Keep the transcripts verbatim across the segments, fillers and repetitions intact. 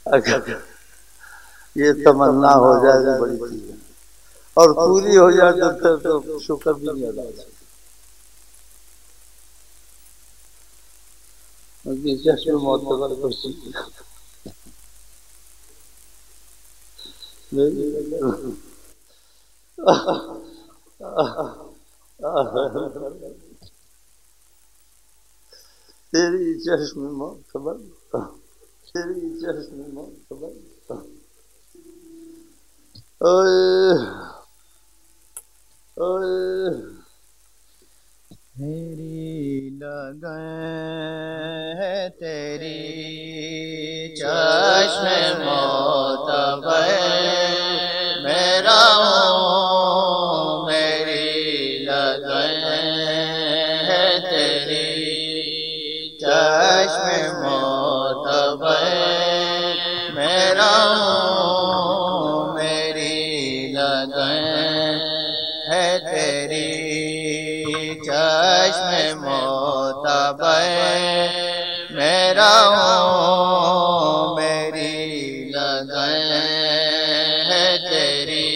اگر یہ تمنا ہو جائے تو بڑی چیز ہے، اور پوری ہو جائے تو پھر تو شکر بھی نہیں ادا ہوتا۔ چشم معتبر کرسی تیری چشم معتبر تیری چشم معتبر اوئے اوئے میری لگن ہے تیری چشم معتبر میرا ہوں، میری لگن ہے تیری چشم معتبر میرا ہوں، میری لگن ہے تیری چشم معتبر میرا ہوں، میری لگن ہے تیری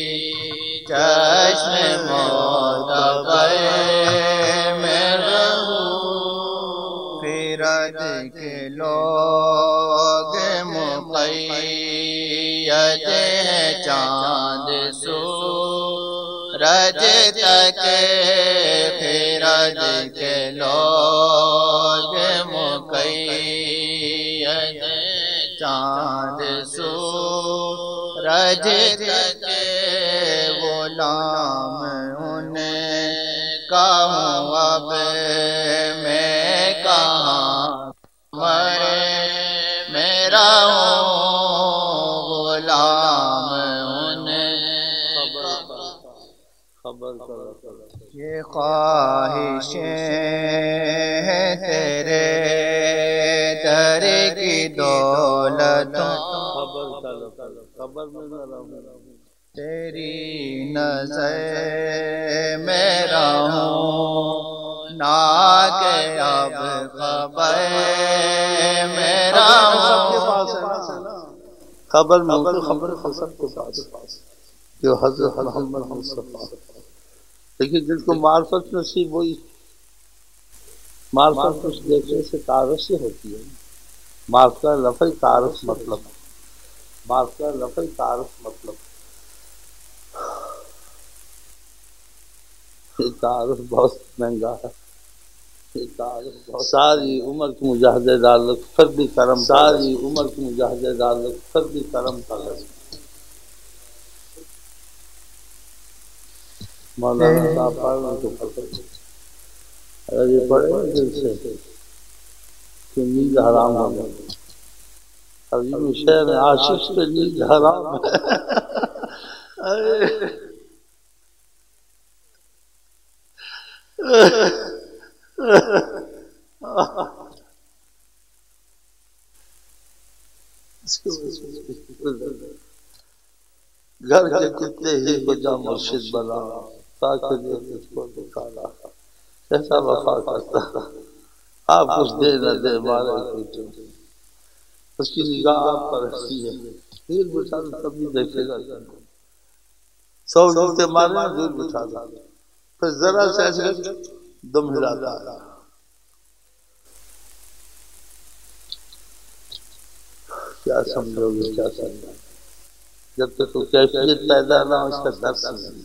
چشم معتبر میرا ہوں۔ فرد کے لوگ مقید ہیں چاند سورج تک، فرد کے لوگ مقید چاند سورج تک، غلام ان کا ہوں اب میں کہاں مرے میرا ہوں، غلام ان یہ خواہشیں ہیں تیرے در کی دولتوں تیری نظر میرا ہوں نہ کہ اب خبر میرا ہوں۔ خبر میں خبر سب کے پاس جو حضرت محمد مصطفیٰ، لیکن جن کو معرفت نصیب ہوئی، معرفت کچھ دیکھنے سے تعارف سے ہوتی ہے، معرفت لفظ تعارف مطلب معرفت لفظ تعارف مطلب یہ تعارف بہت مہنگا ہے، یہ تعارف بہت ساری عمر کی مجاہدے دار پھر بھی کرم ساری عمر کی مجاہدے دار پھر بھی کرم کا لازم۔ مولانا صاحب پڑھنا تو پڑھتے اگر یہ پڑھے دل سے کہ نیند حرام ہو جائے، عظیم شعر عاشق پہ نیند حرام ہے۔ گھر کے کتے ہی بجا مرشد بنا تاکہ دے تجھ کو دکھانا، ایسا وفا کرتا آپ کچھ دے نہ دے مارے کچھ، اس کی نگاہ آپ پر رہتی ہے، دور بٹھا دو تب بھی دیکھے گا، سو جوتے مارے دور بٹھا دو پھر ذرا سے ایسے دم ہلاتا ہے۔ کیا سمجھو گے کیا سمجھو، جب تک تو کیفیت پیدا نہ ہو اس کا درس نہیں،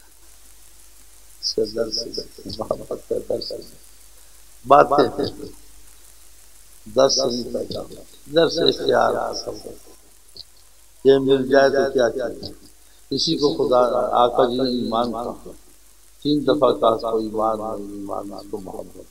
اس کا درس نہیں، محبت کا درس نہیں، باتیں ہیں درس نہیں پیدا ہو، درس اختیار حاصل ہو، یہ مل جائے تو کیا چاہیے۔ اسی کو خدا آقا جی نے ایمان کہا، تین دفعہ کہا کو ایمان نہیں، ایمان اس کو محبت،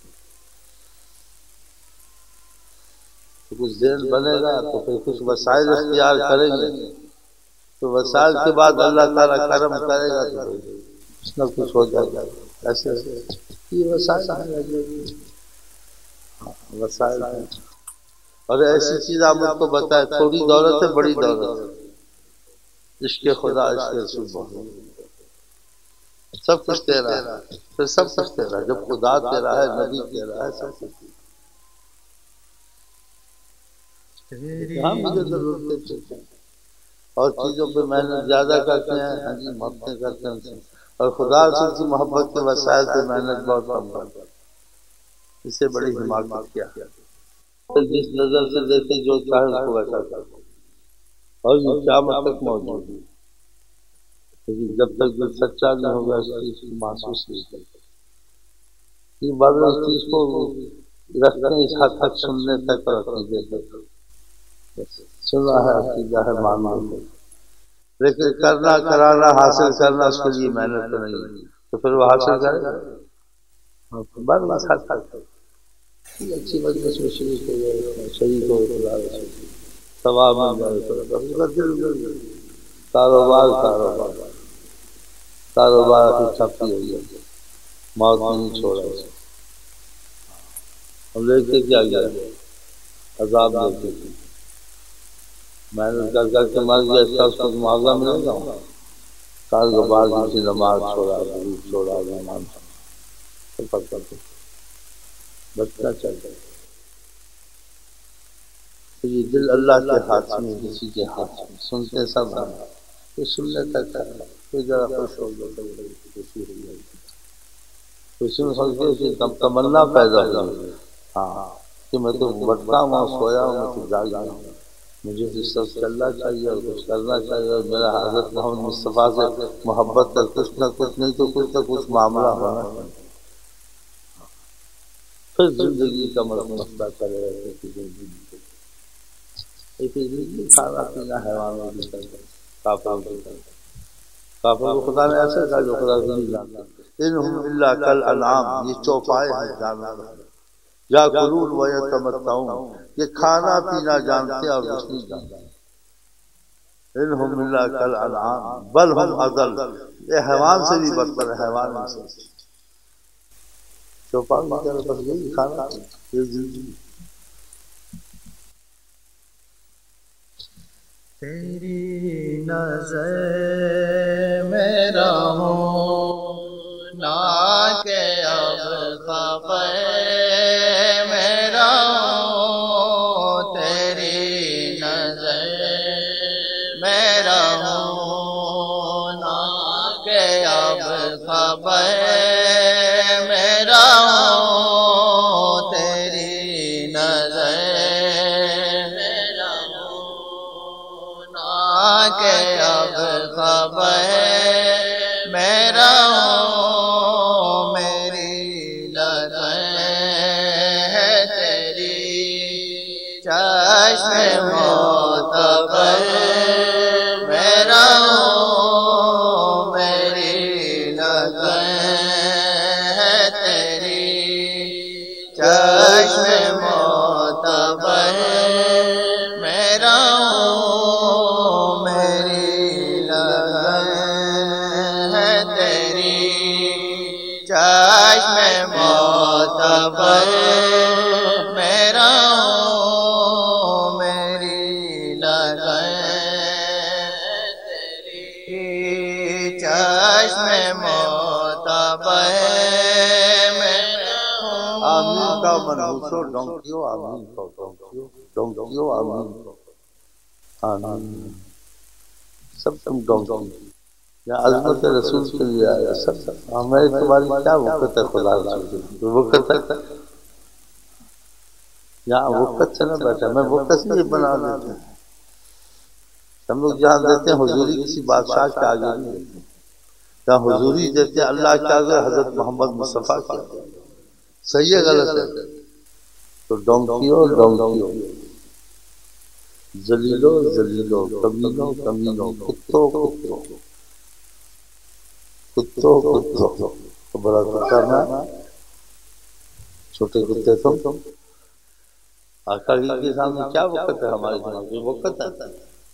تو کچھ ذہن بنے گا تو پھر کچھ وسائل اختیار کریں گے، تو وسائل کے بعد اللہ تعالیٰ کرم کرے گا تو کچھ نہ کچھ ہو جائے گا۔ ایسے یہ وسائل ہیں، وسائل ہیں، اور ایسی چیز آپ مجھ کو بتائیں، تھوڑی دولت ہے بڑی دولت ہے، عشق خدا عشق رسول بہت سب کچھ تیرا ہے، پھر سب کچھ تیرا ہے، جب خدا تیرا ہے نبی تیرا ہے سب کچھ، ہم ادھر ادھر اڑتے پھرتے ہیں اور چیزوں پہ محنت زیادہ کرتے ہیں، ہاں جی محبتیں کرتے ہیں، اور خدا سے کی محبت کے وسائل پہ محنت بہت کم کرتے ہیں۔ اس سے بڑی حماقت کیا ہے؟ جس نظر سے دیکھے جو چاہے اس کو ویسا کرتے اور یہ قیامت تک موجود ہے، لیکن جب تک جو سچا نہیں ہوگا اس چیز کو محسوس نہیں کرتا۔ یہ بعض اس چیز کو رکھتے ہیں اس حد تک سننے تک اور عقیدے تک، سنا ہے عقیدہ ہے مان لو، لیکن کرنا کرانا حاصل کرنا اس کے لیے محنت تو نہیں، تو پھر وہ حاصل کرے گا بس بس حد تک اچھی مجلس میں شریک ہو جائے، شریک ہو خدا ثواب مل جائے، کاروبار کاروبار کاروبار کی چھپی ہو جائے، موت نہیں چھوڑا اسے، ہم لے کے کیا گیا عذاب لے کے، محنت کر کر کے مر گیا، اس کا اس کو معاوضہ ملے گا، کاروبار کی نماز چھوڑا، غریب چھوڑا، ایمان سفر کرتے بچنا چاہیے۔ تو یہ دل اللہ کے ہاتھ میں، کسی کے ہاتھ میں، سنتے سب ہیں، کوئی سننے تک ہے، کوئی ذرا خوش ہو گیا تو خوشی ہو گئی، خوشی میں خوش گئی تمنا پیدا ہوئی، ہاں کہ میں تو بٹتا ہوں، سویا ہوں، میں تو جاگ گیا ہوں، مجھے اس سب چلنا چاہیے اور کچھ کرنا چاہیے، اور میرا حضرت محمد مصطفیٰ سے محبت کا کچھ نہ کچھ نہیں تو کچھ نہ کچھ معاملہ ہونا چاہیے، پھر زندگی کا مسئلہ کرے رہے کہ زندگی زندگی کھانا پینا حیوانوں کی طرح، کافروں کی طرح، کافروں کو خدا نے ایسا کہا جو خدا سے نہیں جانتا، انہم الا کالانعام، یہ چوپائے ہیں جانور، یاکلون ویتمتعون، یہ کھانا پینا جانتے اور کچھ نہیں جانتے، انہم الا کالانعام بل ہم اضل، یہ حیوان سے بھی بدتر ہے، حیوان سے چوپائے کی طرح، بس یہی کھانا یہ زندگی۔ تیری نظر میرا ہونا کہ اب خبر میرا ہو، تیری نظر میرا ہونا کہ اب خبر میرا ہو، تیری نظر کہ اب خبر میرا ہو، میری لگن ہے تیری چشم معتبر میرا ہو، میری لگن ہے تیری چشم معتبر میرا ہو، چشم معتبر میرا ہو، میری لگن تیری چشم معتبر میرا ہو۔ آمین کا منحوسو ڈونکیو، آمین کو ڈونکیو، ڈونکیو آمین کو، آمین سب تم ڈونکیو، یا عظمت رسول کے لیے آیا سب ہمیں تمہاری کیا وقت ہے، خدا رسول کی وقت ہے، یہاں وقت سے نہ بیٹھا، میں وقت سے یہ بنا دیتے ہیں، ہم لوگ جہاں دیتے ہیں حضوری کسی بادشاہ کے آگے نہیں دیتے، جہاں حضوری دیتے ہیں اللہ کے آگے، حضرت محمد مصطفیٰ کے آگے، صحیح ہے غلط ہے؟ تو ڈونکیو ڈونکیو، ذلیلو ذلیلو، کمینو کمینو، کتو کتو، کتو کتو، بڑا کتا نا، چھوٹے کتے تم، آقا کے سامنے کیا وقت ہے، ہمارے سامنے وقت ہے،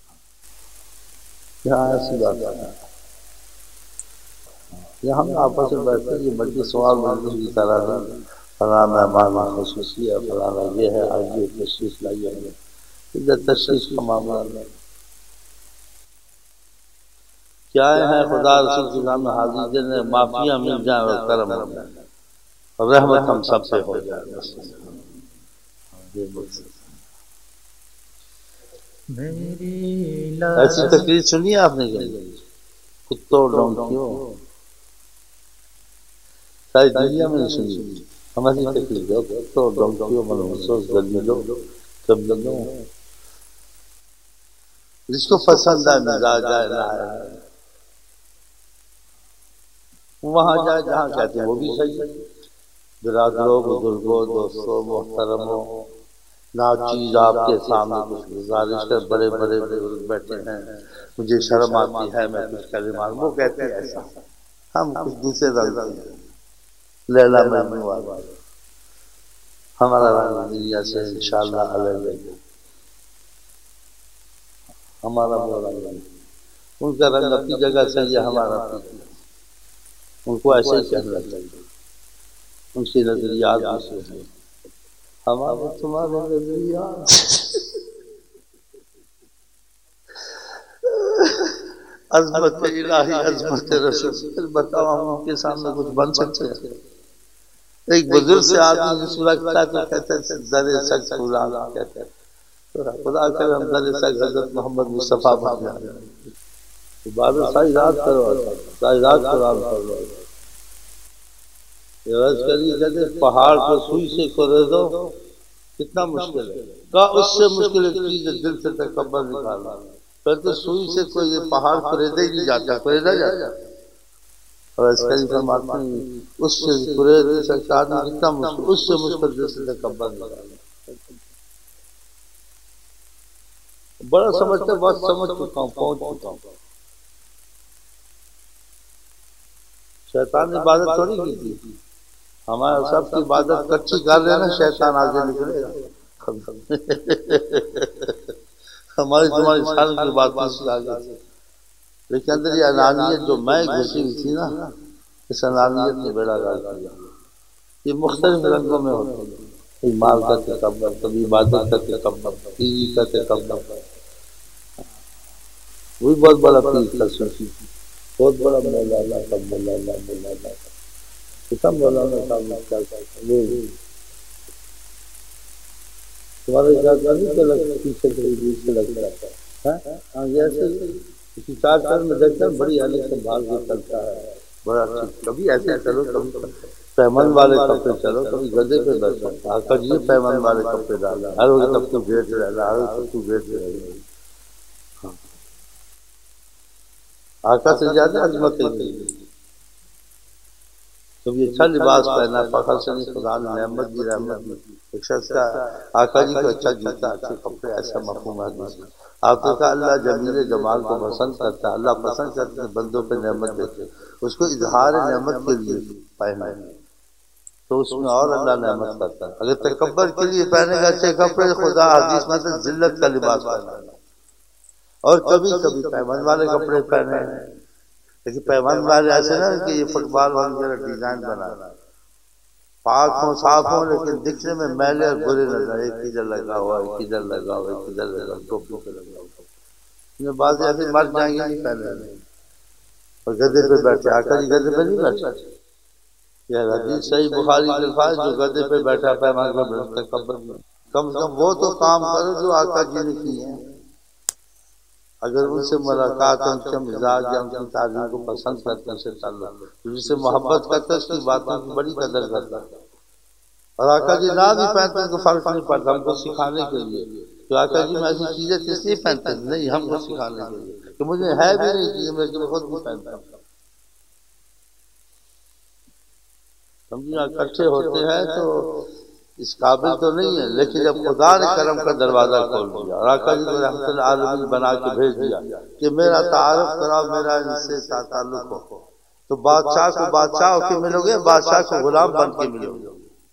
یہاں ایسی بات ہے، یہاں ہم آپس میں بیٹھتے یہ مجلس سوال مجلس کی طرح نہیں، فلاں مہمان خصوصی ہے، فلاں یہ ہے، آج یہ تشریف لائیے، ادھر تشریف کا معاملہ نہیں، کیا ہے خدا رسول کے سامنے حاضر جن معافیاں مل جائیں اور کرم ہو جائے اور رحمت ہم سب سے ہو جائے، میری ایسی تقریر سنی ہے آپ نے کتوں ڈونکیوں ساری دنیا میں سنی ہماری تقریر ہے کتوں ڈونکیوں منحوسوں دلیلوں کبیلوں جس کو پسند ہے مزاج ہے نہ ہے وہاں جائے جہاں کہتے ہیں وہ بھی صحیح برادروں بزرگوں دوستوں محترموں ناچیز آپ کے سامنے کچھ گزارش کر بڑے بڑے بزرگ بیٹھے ہیں مجھے شرم آتی ہے میں کچھ کلمات وہ کہتے ہیں ایسا ہم کچھ دوسرے رنگ ہیں لیلا مجنون والا ہمارا رنگ دنیا سے انشاءاللہ الگ ہے ہمارا وہ رنگ ان کا رنگ اپنی جگہ صحیح ہے ہمارا اپنی ان کو ایسے ہی کہنا چاہیے ان کی نظریات ایسے ہیں ہمارے تمہارے نظریات عظمت الہی عظمت رسول بتاؤ ہم ان کے سامنے کچھ بن سکتے ہیں ایک بزرگ سے آدمی جس لگتا ہے تو کہتے ہیں در سخت خدا کہتے ہیں خدا کرے ہم در سخت حضرت محمد مصطفیٰ بن جائیں عبادت ساری رات کرو ساری رات قرآن پڑھ لو عرض کری کہتے پہاڑ کو سوئی سے کرے دو کتنا مشکل ہے کہا اس سے مشکل ایک چیز ہے دل سے تکبر نکالنا پھر تو سوئی سے کوئی یہ پہاڑ خریدا ہی نہیں جاتا خریدا جاتا اور اس کری فرماتے ہیں اس سے خرید نہیں سکتا آدمی کتنا مشکل اس سے مشکل دل سے تکبر نکالنا بڑا سمجھتے بہت سمجھ چکا ہوں پہنچ چکا ہوں شیطان نے عبادت تھوڑی کی تھی ہمارا سب کی عبادت کچی کر رہے نا شیطان آگے نکلے گا ہماری تمہاری سال کی بات نہیں آگے لیکن اندر یہ انانیت جو میں گھسی ہوئی تھی نا اس انانیت نے بیڑا گال کیا یہ مختلف رنگوں میں ہوتی ہے کبھی مال کا تکبر کبھی عبادت کا تکبر بیوی کا تکبر وہی بہت بڑا پیر تھا سوچی بہت بڑا مولانا کا مولانا مولانا کتنا مولانا صاحب تمہارے ساتھ نہیں کہ لگتا پیچھے سے دور سے لگتا ہے ہاں ایسے کسی چار چار میں دیکھتا ہے بڑی علی سنبھال کے چلتا ہے بڑا اچھا کبھی ایسے چلو کبھی پیمن والے کپڑے چلو کبھی گدے پہ بیٹھو آقا جی پیمن والے کپڑے ڈالا ہر وقت سب کو گیٹ رہنا ہر وقت سب کو گیٹ رہے آقا سے زیادہ عظمت ہے کبھی اچھا لباس پہنا فخر سے نہیں خدا نے نعمت دی رحمت دی ایک شخص کا آقا جی کو اچھا جوتا اچھے کپڑے ایسا مفہوم ہے آپ کو کہا اللہ جمیل جمال کو پسند کرتا ہے اللہ پسند کرتے ہیں بندوں پہ نعمت دیتے اس کو اظہار نعمت کے لیے پہنا تو اس میں اور اللہ نعمت کرتا ہے اگر تکبر کے لیے پہنے گا اچھے کپڑے خدا حدیث میں سے ذلت کا لباس پہنا اور کبھی کبھی پیمن والے کپڑے پہنے لیکن پیمن والے ایسے نا کہ یہ فٹ بال والے ڈیزائن بنا پاک ہوں صاف ہوں لیکن دکھنے میں میلے اور برے نظر ایک ادھر لگا ہوا ایک ادھر لگا ہوا ایک ادھر لگا ٹوپی پہ لگا ہوا بعض ایسے مر جائیں گے نہیں پہلے اور گدے پہ بیٹھے آقا جی گدے پہ نہیں بیٹھے یہ حدیث صحیح بخاری کے الفاظ جو گدے پہ بیٹھا پیمان کو بیٹھتا کم کم وہ تو کام کرو جو آقا جی نے کی ہیں اگر ان سے ملاقات ان کے مزاج یا ان کی تعلیم کو پسند کرتے ہیں سے تعلق جس سے محبت کرتا ہے اس کی باتوں کی بڑی قدر کرتا ہے اور آقا جی نہ بھی پہنتے ہیں تو فرق نہیں پڑتا ہم کو سکھانے کے لیے تو آقا جی میں ایسی چیزیں کس لیے پہنتے ہیں نہیں ہم کو سکھانے کے لیے کہ مجھے ہے بھی نہیں چیزیں میں خود بھی پہنتا ہوں سمجھنا اکٹھے ہوتے ہیں تو اس قابل تو نہیں ہے لیکن جب خدا نے کرم کا دروازہ کھول دیا اور آقا جی کو رحمت العالمین بنا کے بھیج دیا کہ میرا تعارف کراؤ میرا ان سے تعلق ہو تو بادشاہ کو بادشاہ ہو کے ملو گے بادشاہ کو غلام بن کے ملو گے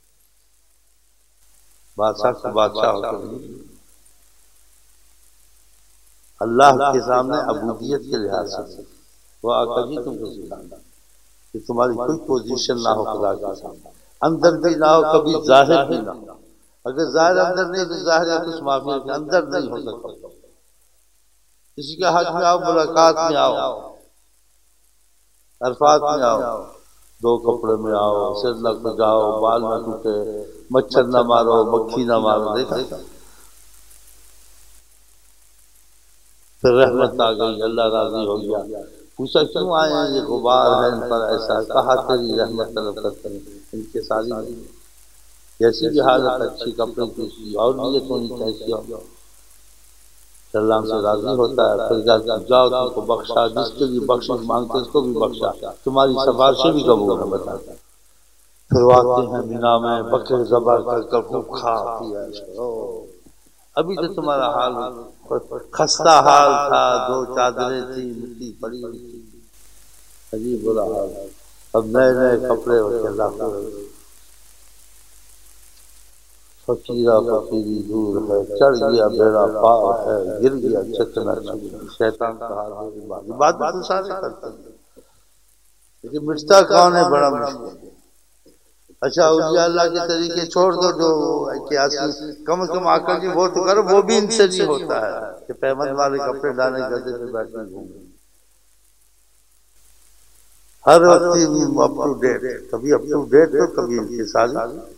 بادشاہ کو بادشاہ ہو کے ملو گے اللہ کے سامنے عبودیت کے لحاظ سے وہ آقا جی تم کو سکھانا کہ تمہاری کوئی پوزیشن نہ ہو خدا کے سامنے اندر بھی نہ ہو کبھی ظاہر بھی نہ ہو اگر ظاہر اندر نہیں تو ظاہر ہے کچھ معافی کے اندر نہیں ہو سکتا کسی کے حج میں آؤ ملاقات میں آؤ عرفات میں آؤ دو کپڑے میں آؤ سر نہ کھجاؤ بال نہ ٹوٹے مچھر نہ مارو مکھی نہ مارو دیکھا پھر رحمت آ گئی، اللہ راضی ہو گیا. پوچھا کیوں آئے ہیں، یہ غبار ہے ان پر ایسا. کہا تیری رحمت طلب کرتے ہیں. ان کے ساری جیسی بھی حالت اچھی کپڑے کی اس کی اور نیت ہونی چاہیے، اللہ سے راضی ہوتا ہے. پھر جاؤ تم کو بخشا، جس کے لیے بخشش مانگتے اس کو بھی بخشا، تمہاری سفارشیں بھی قبول ہے بتاتا. پھر وہ آتے ہیں مینا میں بکرے ذبح کر کر خوب کھا پیا. ابھی تو تمہارا حال خستہ حال تھا، دو چادریں تھی مٹی پڑی ہوئی تھی، عجیب برا حال. اب نئے نئے کپڑے ہوتے اللہ فقیرہ فقیری دور ہے، چڑھ گیا بیڑا پار ہے، گر گیا چکنا چکنا. شیطان کا حال ہے. عبادت تو سارے کرتے ہیں لیکن مٹتا کون ہے، بڑا مشکل ہے. اچھا اولیاء اللہ کے طریقے چھوڑ دو جو کہ اصلی کم از کم آ کر کے وہ تو کرو، وہ بھی ان سے نہیں ہوتا ہے کہ پیمند والے کپڑے ڈالے گدے پہ بیٹھے گھومے. ہر وقت اپ ٹو ڈیٹ، کبھی اپ ٹو ڈیٹ تو کبھی انکساری.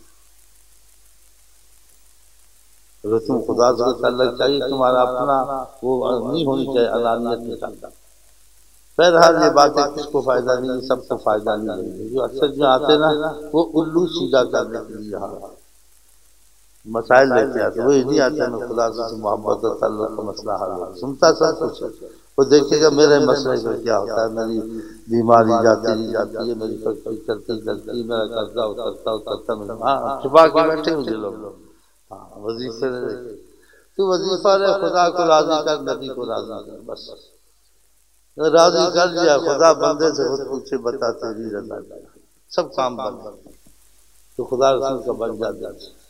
اگر تم خدا سے تعلق چاہیے تمہارا اپنا وہ نہیں ہونی چاہیے انانیت میں چلتا. بہرحال یہ باتیں کس کو فائدہ نہیں، سب کو فائدہ نہیں ہے. جو اکثر جو آتے نا وہ الو سیدھا کرنے کے لیے یہاں مسائل لیتے آتے، وہ نہیں آتے میں خدا سے محبت اور تعلق کا مسئلہ حل ہو. سنتا سب کچھ ہے، وہ دیکھے گا میرے مسئلے کا کیا ہوتا ہے، میری بیماری جاتی نہیں جاتی ہے، میری فیکٹری چلتی چلتی، میرا قرضہ اترتا اترتا. ہاں چھپا کے بیٹھے مجھے لوگ. ہاں وظیفے تو وظیفہ ہے خدا کو راضی کر، نبی کو راضی کر. بس راضی کر لیا خدا بندے سے خود پوچھے بتا تیری رضا، سب کام بن تو خدا رسول کا بن جاتا.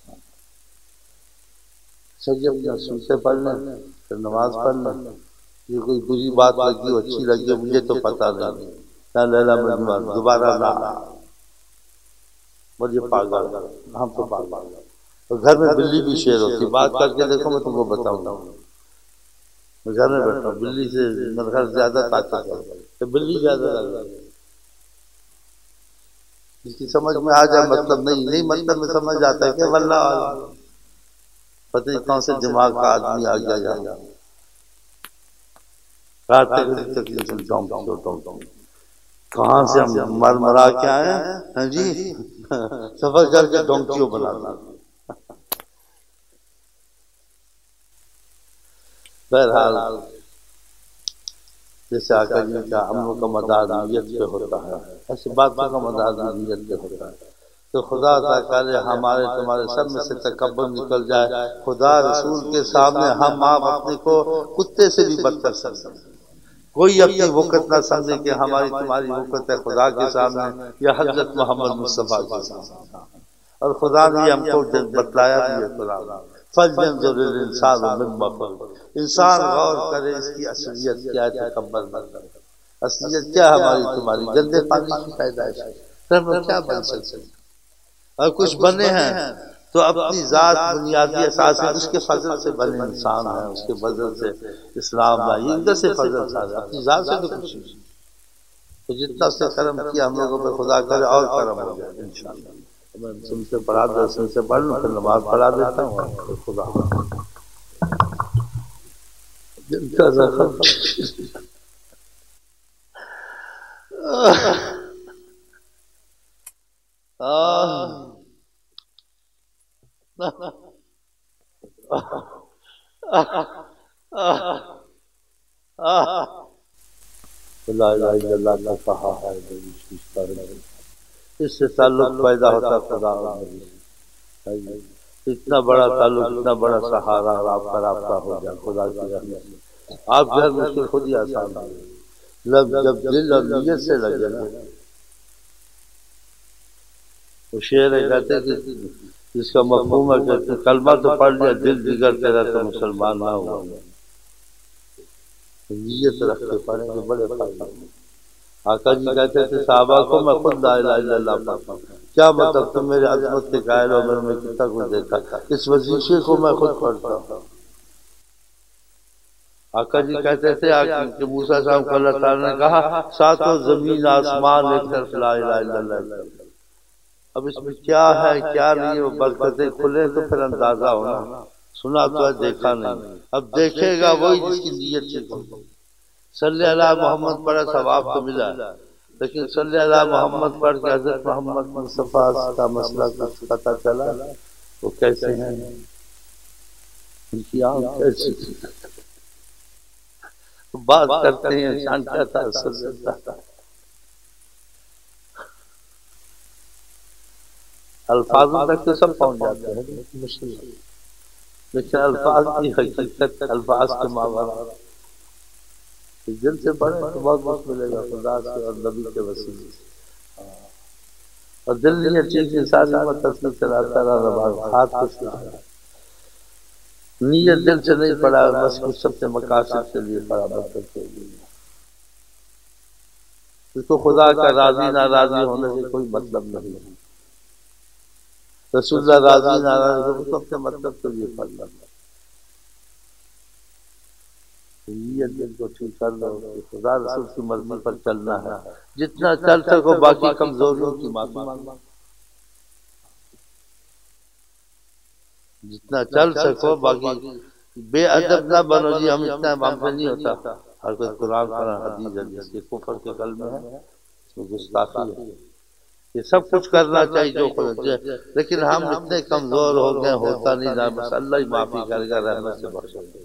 سجدہ سنتے پڑھ لیں پھر نماز پڑھ لیں. یہ کوئی بری بات لگی ہو اچھی لگی مجھے تو پتہ نہیں، نہ لیلا مجنون دوبارہ نہ مجھے پاگل، ہم تو پاگل. گھر میں بلی بھی شیر ہوتی، بات کر کے دیکھو میں تم کو بتاؤں گا. میں گھر میں بیٹھا ہوں، بلی سے میرے گھر زیادہ طاقت ہے، بلی زیادہ لگ رہی ہے. اس کی سمجھ میں آ جائے مطلب نہیں نہیں مطلب میں سمجھ جاتا ہے کہ واللہ پتہ نہیں کون سے دماغ کا آدمی آ گیا جانا کہاں سے ہم مر مرا کے آئے ہیں جی، سفر کر کے ڈونکیوں بنا دیں. بہرحال جیسے آقا جی کا امروں کا مدار نیت پہ ہوتا ہے، ایسی باتوں کا مدار نیت پہ ہوتا ہے. تو خدا تعالی ہمارے تمہارے سب میں سے تکبر نکل جائے. خدا رسول کے سامنے ہم آپ اپنے کو کتے سے بھی بدتر سمجھیں. کوئی اپنی وقت نہ سمجھے کہ ہماری تمہاری وقت ہے خدا کے سامنے یا حضرت محمد مصطفیٰ کے سامنے. اور خدا نے ہم کو بتلایا بھی ہے قرآن، فَلْيَنْظُرِ الْإِنسَانُ مِمَّا خُلِقَ. انسان غور کرے اس کی اصلیت کیا ہے، تکبر نہ کرے. اصلیت کیا ہماری تمہاری گندے پانی کی پیدائش ہے، پھر ہم کیا بن سکتے ہیں؟ اور کچھ بنے ہیں تو اپنی ذات بنیادی اساس ہے، اس کے فضل سے بنے انسان ہیں، اس کے فضل سے اسلام لائی، ادھر سے فضل سے اپنی ذات سے تو کچھ نہیں. تو جتنا سے کرم کیا ہم لوگوں پہ خدا کرے اور کرم ہو جائے انشاءاللہ. میں تم سے پڑھا دو سن سے پڑھ لوں پھر نماز پڑھا دیتا ہوں. خدا جن کا زخم لا الہ الا اللہ کا کہا ہے، اس سے تعلق پیدا ہوتا خدا اور نبی. اتنا بڑا تعلق، اتنا بڑا سہارا اور آپ کا رابطہ ہو جائے خدا کی رحمت سے. آپ گھر مشکل خود ہی آسان ہے لب جب دل اور نیت سے لگے نا. وہ شعر ہے کہتے کہ جس کا مفہوم ہے کہ کلمہ تو پڑھ لیا دل بگڑتے رہتے مسلمان نہ ہوا. نیت رکھ کے پڑھیں گے بڑے فائدہ. آقا جی کہتے تھے صحابہ کو میں خود لا الہ الا اللہ پڑھتا ہوں. کیا مطلب تم میرے عظمت کے قائل ہو، میرے میں کتنا کچھ دیکھا، اس وظیفے کو میں خود پڑھتا ہوں. آقا جی کہتے تھے کہ موسیٰ صاحب کو اللہ تعالیٰ نے کہا ساتوں زمین آسمان ایک طرف لا الہ الا اللہ. اب اس میں کیا ہے کیا نہیں، وہ برکتیں کھلے تو پھر اندازہ ہونا. سنا تو ہے دیکھا نہیں، اب دیکھے گا وہی جس کی نیت ٹھیک ہوگی۔ صلی اللہ محمد پڑھا ثواب تو ملا، لیکن صلی اللہ محمد پڑھ کے حضرت محمد مصطفیٰ کا مسئلہ کچھ پتہ چلا وہ کیسے ہیں، ان کی آنکھ کیسی بات کرتے ہیں، شان کیا تھا صلی اللہ، الفاظوں تک تو سب پہنچ جاتے ہیں مشکل، لیکن الفاظ کی حقیقت الفاظ کے ماورا دل سے پڑھیں تو بہت کچھ ملے گا خدا سے اور نبی کے وسیلے سے، اور دل نہیں اچھی کی ساری امت تصویر چلاتا رہا، ہاتھ کچھ نہ نیت دل سے نہیں پڑا، بس کچھ سب سے مقاصد کے لیے پڑا، برکت کے لیے، اس کو خدا کا راضی ناراضی ہونے سے کوئی مطلب نہیں، رسول اللہ راضی ناراضی ہو تو اپنے مطلب کے لیے پڑھنا، نیت دل کو ٹھیک کر لو، خدا رسول کی مرضی پر چلنا ہے، جتنا چل سکو باقی کمزوریوں کی معافی مانگو، جتنا چل سکو باقی بے ادب نہ بنو جی، ہم اتنا ہم سے نہیں ہوتا، ہر کوئی قرآن قرآن حدیث ہے جس کے کفر کے کلمے ہیں اس میں گستاخی ہے، یہ سب کچھ کرنا چاہیے جو خود، لیکن ہم اتنے کمزور ہو گئے ہوتا نہیں نہ، بس اللہ ہی معافی کرے گا، رحمت سے بخشے گا،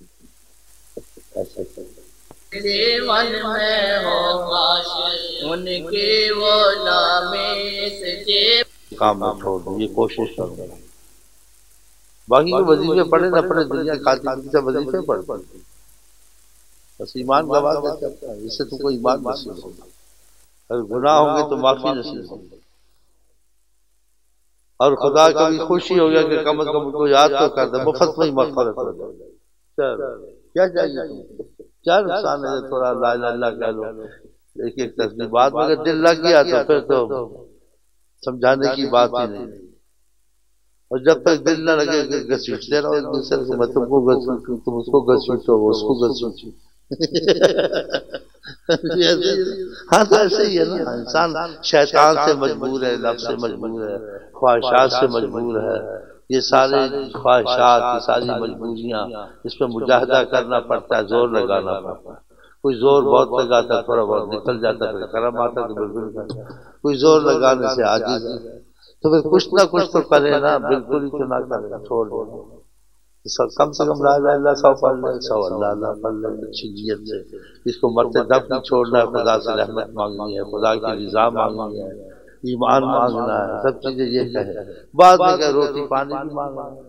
ایسا دیوان میں ہو عاشق ان کی وہ نامی سے جیب کام میں چھوڑ دوں، یہ کوشش کروں، باقی کے وظیفے پڑھے نہ پڑھے دنیا کھاتی سے وظیفے پڑھ بس ایمان گواہ دیتے ہیں، اس سے تم کو ایمان نصیب ہوگا، اگر گناہ ہوں گے تو معافی نصیب ہوگی، اور خدا کا بھی خوشی ہو گیا کہ کم از کم ان کو یاد تو کر دے، مفت میں ہی مغفرت ہو جائے، کیا چاہیے تم کو، کیا نقصان ہے تھوڑا لا الہ الا اللہ کہہ لو، ایک ایک تسبیح، بعد میں اگر دل لگ گیا تو پھر تو سمجھانے کی بات ہی نہیں، اور جب تک دل نہ لگے گھسیٹتے رہو ایک دوسرے کو، میں تم کو گھسیٹوں تم اس کو گھسیٹو وہ اس کو گھسیٹو، ہاں تو ایسے ہی ہے نا، انسان شیطان سے مجبور ہے، نفس سے مجبور ہے، خواہشات سے مجبور ہے، یہ سارے خواہشات یہ ساری مجبوریاں اس پہ مجاہدہ کرنا پڑتا ہے، زور لگانا پڑتا ہے، کوئی زور بہت لگاتا تھوڑا بہت نکل جاتا، پھر کرم آتا تو بالکل کرتا، کوئی زور لگانے سے عاجز ہے تو پھر کچھ نہ کچھ تو کرے نا، بالکل ہی تو نہ کرے، چھوڑ دے، کم سے کم لا الہ الا اللہ سو پڑھ لے، سو اللہ اللہ پڑھ لے اچھی نیت سے، اس کو مرتے دب نہیں چھوڑنا ہے، خدا سے رحمت مانگنی ہے، خدا کی رضا مانگنی ہے، ایمان مانگنا ہے، سب چیزیں یہ کہے، بعد میں کہ روٹی پانی بھی مانگنا ہے،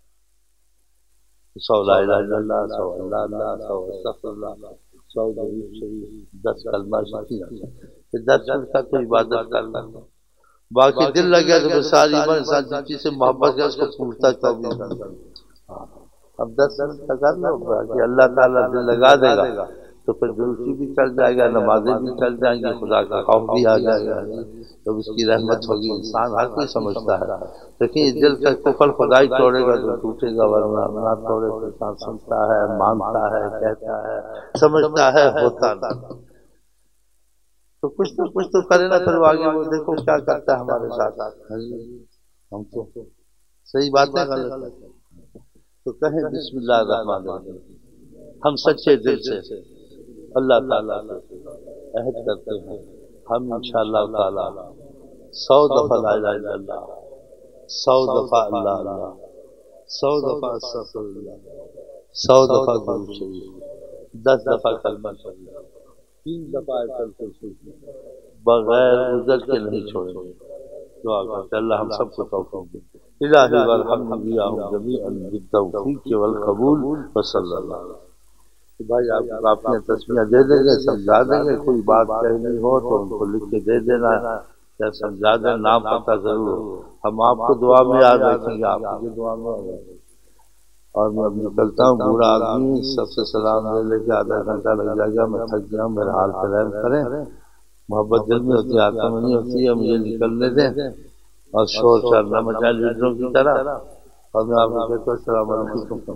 سو لا الہ الا اللہ، سو اللہ اللہ، سو استغفر اللہ، سو درود شریف، دس کلمہ شریف، پھر دس منٹ کا کوئی عبادت کرنا، باقی دل لگے تو ساری عمر انسان جس چیز سے محبت ہے اس کو پوچھتا چوبیس گھنٹے، اب دس منٹ کا کر لو باقی اللہ تعالیٰ دل لگا دے گا تو پھر درستی بھی چل جائے گا، نمازیں بھی چل جائیں گی، خدا کا خوف بھی آ جائے گا، جب اس کی رحمت ہوگی، انسان ہر کوئی سمجھتا ہے، لیکن دل کا کفر خدا ہی توڑے گا تو ٹوٹے گا، ورنہ نہ توڑے تو انسان سنتا ہے، مانتا ہے، کہتا ہے، سمجھتا ہے، ہوتا نہیں، تو کچھ تو کچھ تو کرے نا، پھر آگے وہ دیکھو کیا کرتا ہے ہمارے ساتھ، ہم تو صحیح باتیں غلط ہے تو کہیں بسم اللہ الرحمن الرحیم، ہم سچے دل سے اللہ تعالیٰ سے عہد کرتے ہیں، ہم انشاءاللہ تعالیٰ سو دفعہ لا الہ الا اللہ، سو دفعہ اللہ اللہ، سو دفعہ استغفر اللہ، سو دفعہ درود شریف، دس دفعہ کلمہ شریف، تین دفعہ ایسل کرسی، بغیر عذر کے نہیں چھوڑیں گے، دعا کرتے اللہ ہم سب کو توفیق دے، الہی والحمد للہ جمیعا بالتوفیق والقبول وصلی اللہ علیہ وسلم۔ بھائی آپ اپنی تسمیہ دے دیں گے، سمجھا دیں گے، کوئی بات کہنی ہو تو ان کو لکھ کے دے دینا، یا سمجھا دیں، نام پتہ ضرور ہو، ہم آپ کو دعا میں یاد رکھیں گے، آپ کو دعا میں یاد رکھیں گے، اور میں اب نکلتا ہوں، بوڑھا آدمی، سب سے سلام دے لے کے آدھا گھنٹہ لگ جائے گا، میں تھک گیا ہوں، میرے حال پہ رحم کریں، محبت دل میں ہوتی ہے ہاتھوں میں نہیں ہوتی ہے، مجھے نکلنے دیں اور شور شر نہ مچائے لیڈروں کی طرح، اور میں آپ کو کہتا ہوں السلام علیکم،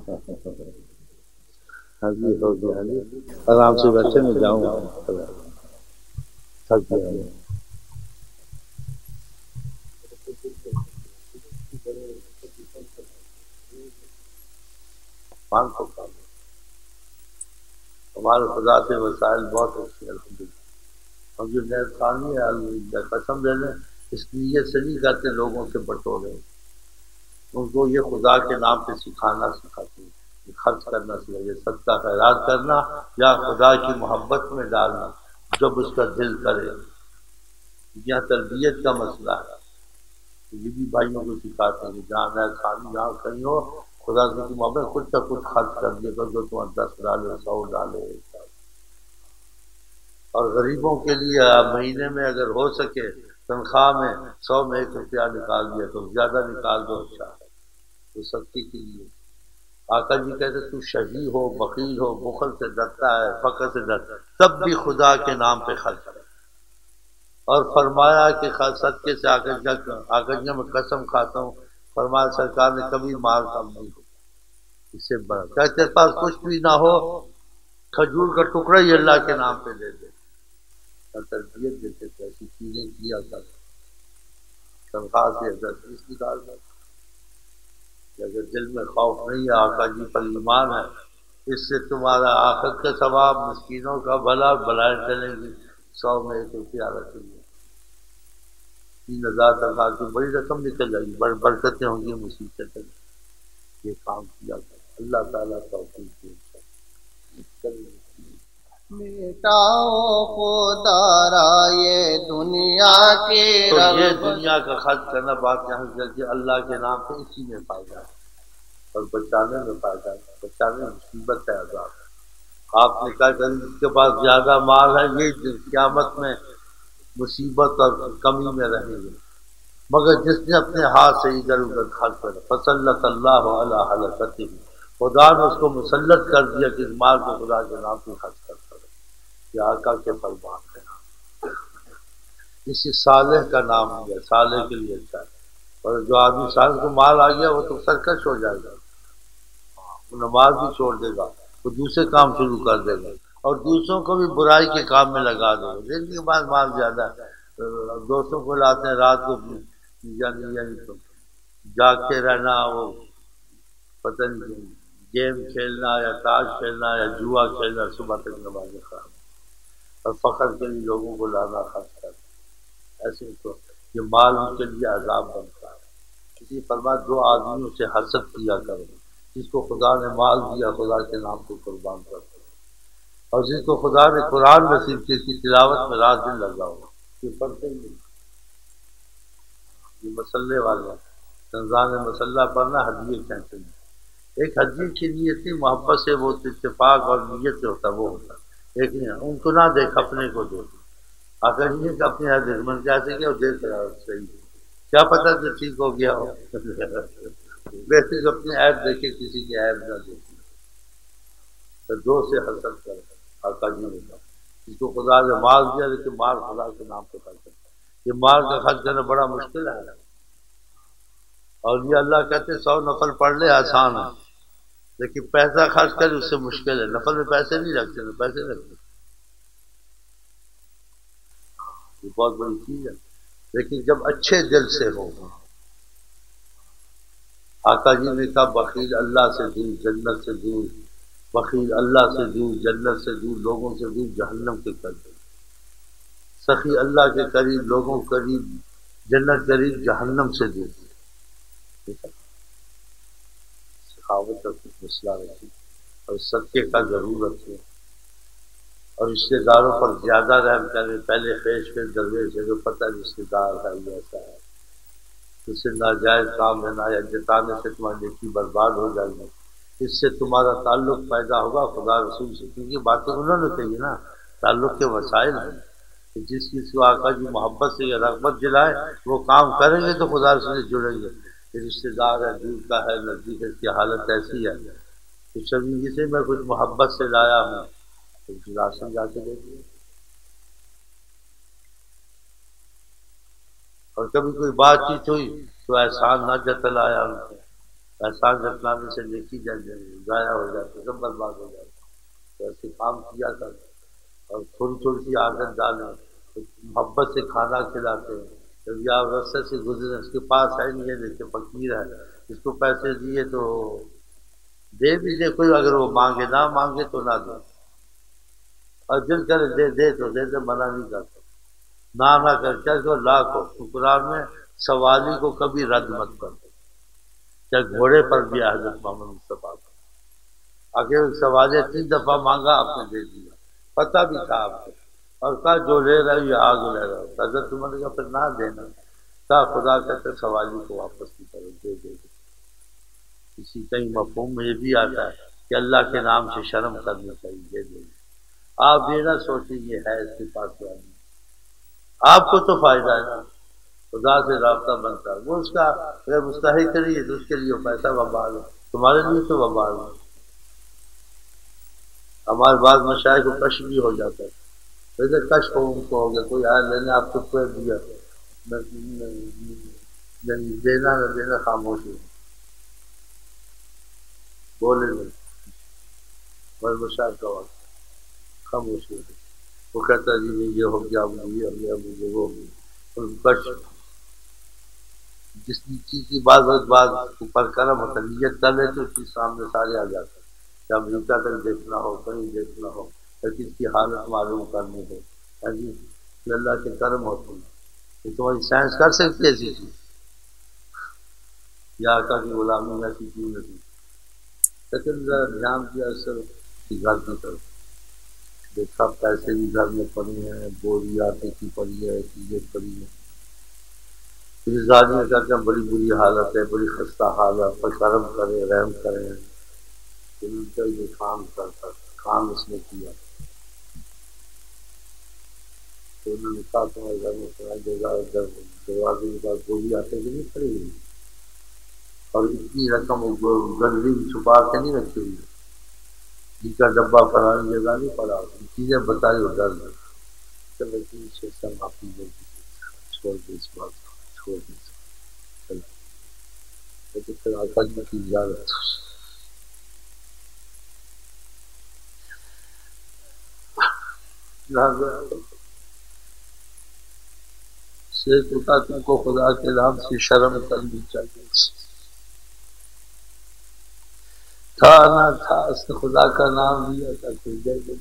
ہاں جی ہو گیا جی، آرام سے بیٹھے میں جاؤں گا، تھک گیا ہوں۔ مان کو کام ہمارے خدا سے وسائل بہت اچھے الحمدللہ. اور جو نیب خانی ہے الحمدللہ قسم لے لیں اس نیت سے نہیں کرتے لوگوں سے بٹورے، ان کو یہ خدا کے نام پہ سکھانا سکھاتے ہیں، خرچ کرنا سکھائیے، صدقہ خیرات کرنا یا خدا کی محبت میں ڈالنا جب اس کا دل کرے. یہاں تربیت کا مسئلہ ہے. یہ بھی بھائیوں کو سکھاتے ہیں کہ جہاں نیب خانی جہاں کہیں ہو خدا کی محبت خود کا کچھ خرچ کر دیا کر، جو تمہیں دس ڈالے سو ڈالے. اور غریبوں کے لیے مہینے میں اگر ہو سکے تنخواہ میں سو میں ایک روپیہ نکال دیا تو زیادہ نکال دو، اچھا ہے تو سختی کے لیے. آقا جی کہتے تو شہی ہو، بخیل ہو، بخل سے ڈرتا ہے، فقر سے ڈرتا ہے، تب بھی خدا کے نام پہ خرچ کرے. اور فرمایا کہ صدقے سے آقا جی آقا جی میں قسم کھاتا ہوں، فرمایا سرکار نے کبھی مال کم نہیں ہو اس سے بڑا. چاہے تیرے پاس کچھ بھی نہ ہو، کھجور کا ٹکڑا ہی اللہ کے نام پہ دے دے. تربیت دیتے تھے، ایسی چیزیں کیا کرتے. تنخواہ سے اگر فیس نکال کر اگر دل میں خوف نہیں ہے، آقا جی پر ایمان ہے، اس سے تمہارا آخرت کا ثواب، مسکینوں کا بھلا، بلائیں چلیں گی. سو میں ایک روپیہ رکھیں گے، تین ہزار تنخواہ کی بڑی رقم نکل جائے گی، بڑھ برکتیں ہوں گی، مصیبتیں. یہ کام کیا کریں. اللہ تعالیٰ توفیق دے. مٹاؤ خدا را یہ دنیا کے تو رنگ. یہ دنیا کا خرچ کرنا بات یہاں کر کے اللہ کے نام پہ اسی میں فائدہ ہے اور بچانے میں فائدہ ہے. بچانے میں مصیبت ہے، عذاب ہے. آپ نے کہا کہ جس کے پاس زیادہ مال ہے یہ قیامت میں مصیبت اور کمی میں رہیں گے، مگر جس نے اپنے ہاتھ سے ادھر ادھر خرچ کرا فصلت اللہ علی حلقتہ، خدا نے اس کو مسلط کر دیا کہ اس مال کو خدا کے نام پہ خرچ کرتا ہے. یہ آقا کے فرمان ہے. کسی صالح کا نام ہے، صالح کے لیے اچھا ہے. اور جو آدمی صالح کو مال آ گیا وہ تو سرکش ہو جائے گا، وہ نماز بھی چھوڑ دے گا، وہ دوسرے کام شروع کر دے گا اور دوسروں کو بھی برائی کے کام میں لگا دے گا. دن کے بعد مال زیادہ ہے، دوستوں کو لاتے ہیں رات کو یعنی یعنی تو جاگتے رہنا، وہ پتہ نہیں گیم کھیلنا یا تاش کھیلنا یا جوا کھیلنا، صبح تک نمازیں خراب اور فخر کے لیے لوگوں کو لانا خرچ کرنا. ایسے تو یہ مال ان کے لیے عذاب بنتا ہے. کسی فرما دو آدمیوں سے حسد کیا کرو، جس کو خدا نے مال دیا خدا کے نام کو قربان کر دو، اور جس کو خدا نے قرآن نصیب کی اس کی تلاوت میں رات دن لگاؤ. یہ پڑھتے ہی نہیں. یہ مسلح والے رمضان مسلح پڑھنا حدیث کہتے ہیں. ایک حدیث کی نیت نہیں، محبت سے وہ اتفاق اور نیت سے ہوتا وہ ہوتا. ایک نہیں ان کو نہ دیکھ، اپنے کو دیکھ. اگر یہ کہ اپنے حد من کیسے کیا دیکھ رہا ہو صحیح، کیا پتہ کہ ٹھیک ہو گیا ہو. ویسے اپنے عیب دیکھے، کسی کی عیب نہ دیکھے. تو دو سے حسد کر آقا جی نے کہا جس کو خدا نے مال دیا لیکن مال خدا کے نام پہ خرچ کرتا. یہ مال کا خرچ کرنا بڑا مشکل ہے. اور یہ اللہ کہتے سو نفل پڑھ لے آسان ہے، لیکن پیسہ خرچ کر اس سے مشکل ہے. نفل میں پیسے نہیں رکھتے، پیسے رکھتے یہ بہت بڑی چیز ہے. لیکن جب اچھے دل سے ہو. آقا جی نے کہا بخیل اللہ سے دور، جنت سے دور. بخیل اللہ سے دور، جنت سے دور، لوگوں سے دور، جہنم کے قریب. سخی اللہ کے قریب، لوگوں کے قریب، جنت قریب، جہنم سے دور. سخاوت کا کچھ مسئلہ رکھے اور صدقے کا ضرورت ہے اور رشتے داروں پر زیادہ رحم کرے. پہلے خیش پہ درویش ہے جو پتہ رشتے دار ہے ایسا ہے، اس سے ناجائز کام لینا یا جتانے سے تمہاری نیکی برباد ہو جائے گی. اس سے تمہارا تعلق پیدا ہوگا خدا رسول سے، کیونکہ باتیں انہوں نے کہی نا. تعلق کے وسائل ہیں کہ جس چیز کو آقا جی محبت سے یا رغبت دلائے وہ کام کریں گے تو خدا رسول سے جڑیں گے. رشتے دار ہے، دور کا ہے، نزدیک ہے، اس کی حالت ایسی ہے. تو شرمندگی سے میں کچھ محبت سے لایا ہوں تو راشن جا کے دے دیا. اور کبھی کوئی بات چیت ہوئی تو احسان نہ جتلایا ان کو. احسان جتلانے سے نیکی ضائع ہو جاتی، سب برباد ہو جاتی. تو ایسے کام کیا کر اور تھوڑی تھوڑی سی عادت ڈالیں. محبت سے کھانا کھلاتے ہیں. جب یا رستے سے گزرے اس کے پاس ہے نہیں ہے، دیکھے فقیر ہے، اس کو پیسے دیے تو دے بھی دے کوئی، اگر وہ مانگے نہ مانگے تو نہ دے، اور دل کرے دے دے تو دے دے، منع نہیں کرتا، نہ نہ کر چاہے تو لاکھ ہو۔ تو قرآن میں سوالی کو کبھی رد مت کر دو، چاہے گھوڑے پر بھی ہے حضرت محمد مصطفیٰ کا، اگر سوالے تین دفعہ مانگا آپ نے دے دیا، پتہ بھی تھا آپ کو، اور کہا جو لے رہا ہے یہ آگ لے رہا ہے، حضرت عمر نے کہا پھر نہ دینا، کہا خدا کہتے سوالی کو واپس نہیں کرو، دے دے دے۔ اسی کئی مفہوم میں یہ بھی آتا ہے کہ اللہ کے نام سے شرم کرنی چاہیے، دے دے۔ آپ یہ نہ سوچیں یہ ہے اس کے پاس والی، آپ کو تو فائدہ ہے نا، خدا سے رابطہ بنتا ہے، وہ اس کا اگر مستحق نہیں ہے تو اس کے لیے پیسہ وبال ہے، تمہارے لیے تو وبال ہے۔ ہمارے بعض مشائخ کو کشف بھی ہو جاتا ہے، ویسے کشف ہو ان کو ہو گیا، کوئی آیا لینے آپ کو کوئی دیا، یعنی دینا نہ دینا خاموشی بولے نہیں، اور مشائخ کا وقت خاموشی ہے، وہ کہتا ہے جی یہ ہو گیا، مجھے ہو گیا، مجھے وہ ہو گیا، کشف جس چیز کی بات بات بات اوپر کرم ہوتا ہے، نیت کر لے تو اس کے سامنے سارے آ جاتے ہیں، کہ امریکہ تک دیکھنا ہو، کہیں دیکھنا ہو، یا کس کی حالت معلوم کرنی ہو، ہاں جی، یہ اللہ کے کرم ہوتے ہیں۔ یہ تمہاری سائنس کر سکتی ہے ایسی چیز، یا آقا کی غلامی میں ایسی چیز نہیں، لیکن ذرا دھیان دیا اس سے گھر کی طرف دیکھا، پیسے بھی گھر میں پڑی ہیں، بوریات کی پڑی ہے، چیزیں پڑی ہیں، اس آدمی کا کیا بڑی بری حالت ہے، بڑی خستہ حالت، پر کرم کرے، رحم کرے، ان کا یہ کام کرتا کام اس نے کیا، تو انہوں نے کہا تمہارے گھر میں سنا جگہ دروازے کے بعد گولی آتے کہ نہیں کھڑی ہوئی، اور اتنی رقم گندی چھپا کے نہیں رکھی ہوئی، جی کا ڈبہ فلانی جگہ نہیں پڑا، چیزیں بتائی ہو ڈر گئی، چلو سے سب معافی دے دی، چھوڑ دے اس بات کو، چھوڑ دے، چلو لیکن پھر آقا جی کی اجازت سے ہوتا، تم کو خدا کے نام سے شرم کرنی چاہیے، تھا نہ تھا اس نے خدا کا نام لیا تھا، کوئی دے دے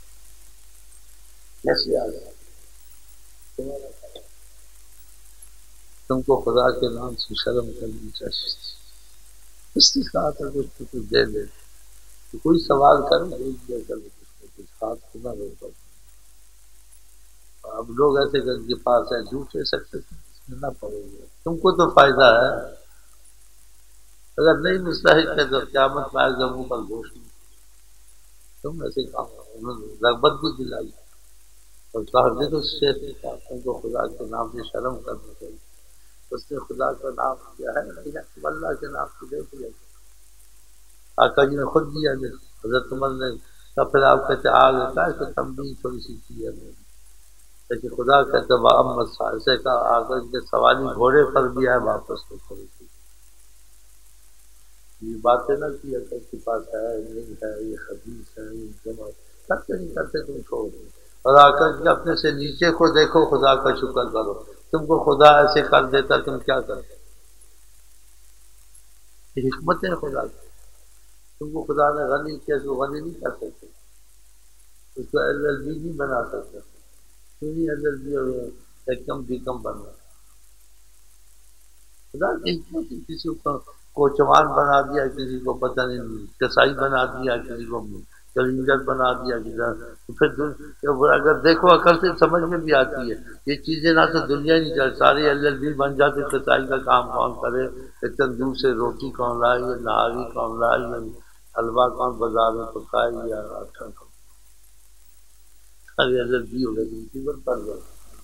کیسے آ گیا تمہارا، تم کو خدا کے نام سے شرم کرنی چاہیے، اس نے کہا تھا کہ اس کو کچھ دے دے، تو کوئی سوال کرو دے دیا کرو، اس کو کچھ ہاتھ کھلا روکا، اب لوگ ایسے ان کے پاس ہیں جھوٹ لے سکتے تھے، اس میں نہ پڑو گے، تم کو تو فائدہ ہے، اگر نہیں مستحق ہے تو قیامت میں آئے گا منہ پر گوشت نہیں، تم ایسے کام انہوں نے رغبت بھی دلائی، اور کہا دیکھو شیخ نے کہا تم کو خدا کے نام سے شرم کرنا چاہیے، اس نے خدا کا نام کیا ہے نہیں ہے، تم اللہ کے نام سے دیکھ لیا، آقا جی نے خود دیا، حضرت عمر نے کہا پھر آپ کہتے آ لیتا ہے کہ تنبیہ تھوڑی سی کی ہے، لیکن خدا کہتے محمد سے کہا آقا جی کے سواری گھوڑے پر بھی آئے واپس کو تھوڑی سی، یہ باتیں نہ کیا کہ اس کے پاس ہے نہیں ہے، یہ حدیث ہے، یہ جمع کرتے نہیں کرتے تم چھوڑ دو، اور آقا جی اپنے سے نیچے کو دیکھو، خدا کا شکر کرو، تم کو خدا ایسے کر دیتا تم کیا کرتے، یہ حکمت ہے خدا کی، تم کو خدا نے غنی کیا تو غنی نہیں کر سکتے، اس کو ایل ایل بی نہیں بنا سکتے، کیوں نہیں ایل ایل بی اور ایک کم بھی کم بننا، خدا کی حکمت، کسی کو کوچوان بنا دیا، کسی کو پتہ نہیں کسائی بنا دیا، کسی کو کلینجر بنا دیا، تو پھر اگر دیکھو عقل سے سمجھ میں بھی آتی ہے، یہ چیزیں نہ تو دنیا ہی نہیں چل، ساری ایل ایل بی بن جاتی، کسائی کا کام کون کرے، تندور سے روٹی کون لائے، یہ نہاری کون لائے، حلوہ کون بازار میں پکائے، یا آٹا کون، ساری ایل ایل بی ہو گئی، مصیبت پڑ گئی،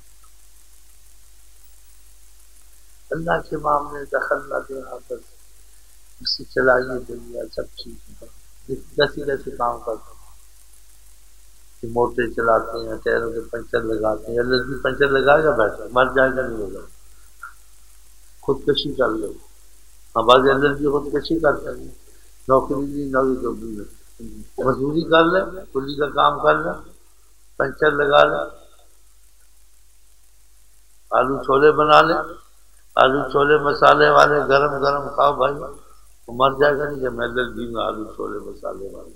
اللہ کے معاملے دخل نہ دینا، بس اس سے چلائیے دنیا سب چیز، کیسے کیسے کام کرتے ہیں، موٹر چلاتے ہیں، ٹائروں کے پنچر لگاتے ہیں، ایل ایل بی پنچر لگائے گا بیٹھا مر جائے گا نہیں ہوگا، خودکشی کر لو، ہمارے ایل ایل بی خودکشی کرتے ہیں، نوکری نہیں نوکری مزدوری کر لے، کلی کا کام کر لے، پنچر لگا لے، آلو چھولے بنا لے، آلو چھولے مسالے والے گرم گرم کھاؤ بھائی، وہ مر جائے گا نہیں کہ میں للبی میں آلو چھولے مسالے والے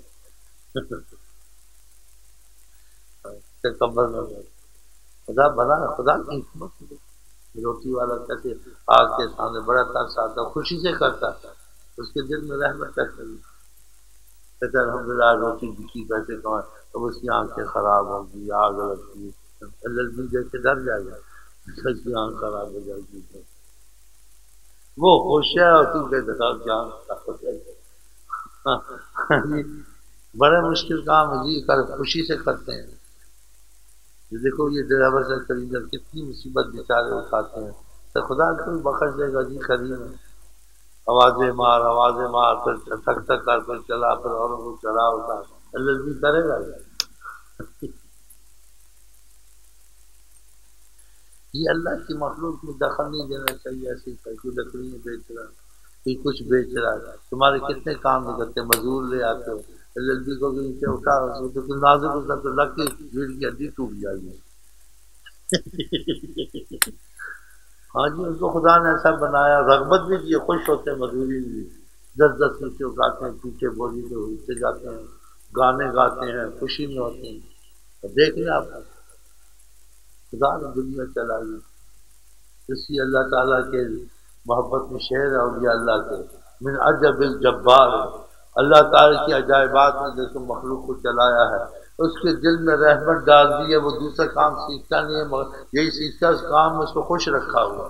قبر میں خدا بنا خدا کی حکمت ہے۔ روٹی والا کیسے آگ کے سامنے بڑا ترس آتا خوشی سے کرتا اس کے دل میں رحمت کیسے کہتے الحمدللہ روٹی بکی کیسے کمائے تو اس کی آنکھیں خراب ہوں گی آگ لگتی للبی دیکھ کے ڈر جائے گا اس کی آنکھ خراب ہو جائے گی وہ خوش ہے اور تو کہتے کیا بڑے مشکل کام ہے جی کر خوشی سے کرتے ہیں۔ دیکھو یہ ڈرائیور سے کریندر کتنی مصیبت بیچارے اٹھاتے ہیں تو خدا کوئی بخش دے گا جی کریم ہے۔ آوازیں مار آوازیں مار پھر تھک تھک کر پھر چلا پھر اوروں کو چڑھا ہوتا اللہ بھی کرے گا۔ یہ اللہ کی مخلوق میں دخل نہیں دینا چاہیے۔ ایسی کوئی لکڑیاں بیچ رہا کوئی کچھ بیچ رہا ہے تمہارے کتنے کام نکلتے مزدور لے آتے ہو للبی کو بھی نیچے اٹھا تو نازک ہوتا تو لگ کے ریڑھ کی ہڈی ٹوٹ جائے گی۔ ہاں جی ان کو خدا نے ایسا بنایا رغبت بھی دی خوش ہوتے ہیں مزدوری بھی دس دس نیچے اٹھاتے ہیں پیچھے بولی سے اٹھتے جاتے ہیں گانے گاتے ہیں خوشی میں ہوتے ہیں۔ دیکھ لیں آپ خدا نے دنیا چلائی اسی اللہ تعالیٰ کے محبت میں شعر ہے اولیاء اللہ کے من عجب الجبار اللہ تعالیٰ کی عجائبات میں جیسے مخلوق کو چلایا ہے اس کے دل میں رحمت ڈال دی ہے وہ دوسرا کام سیکھتا نہیں ہے مگر یہی سیکھتا اس کام میں اس کو خوش رکھا ہوا۔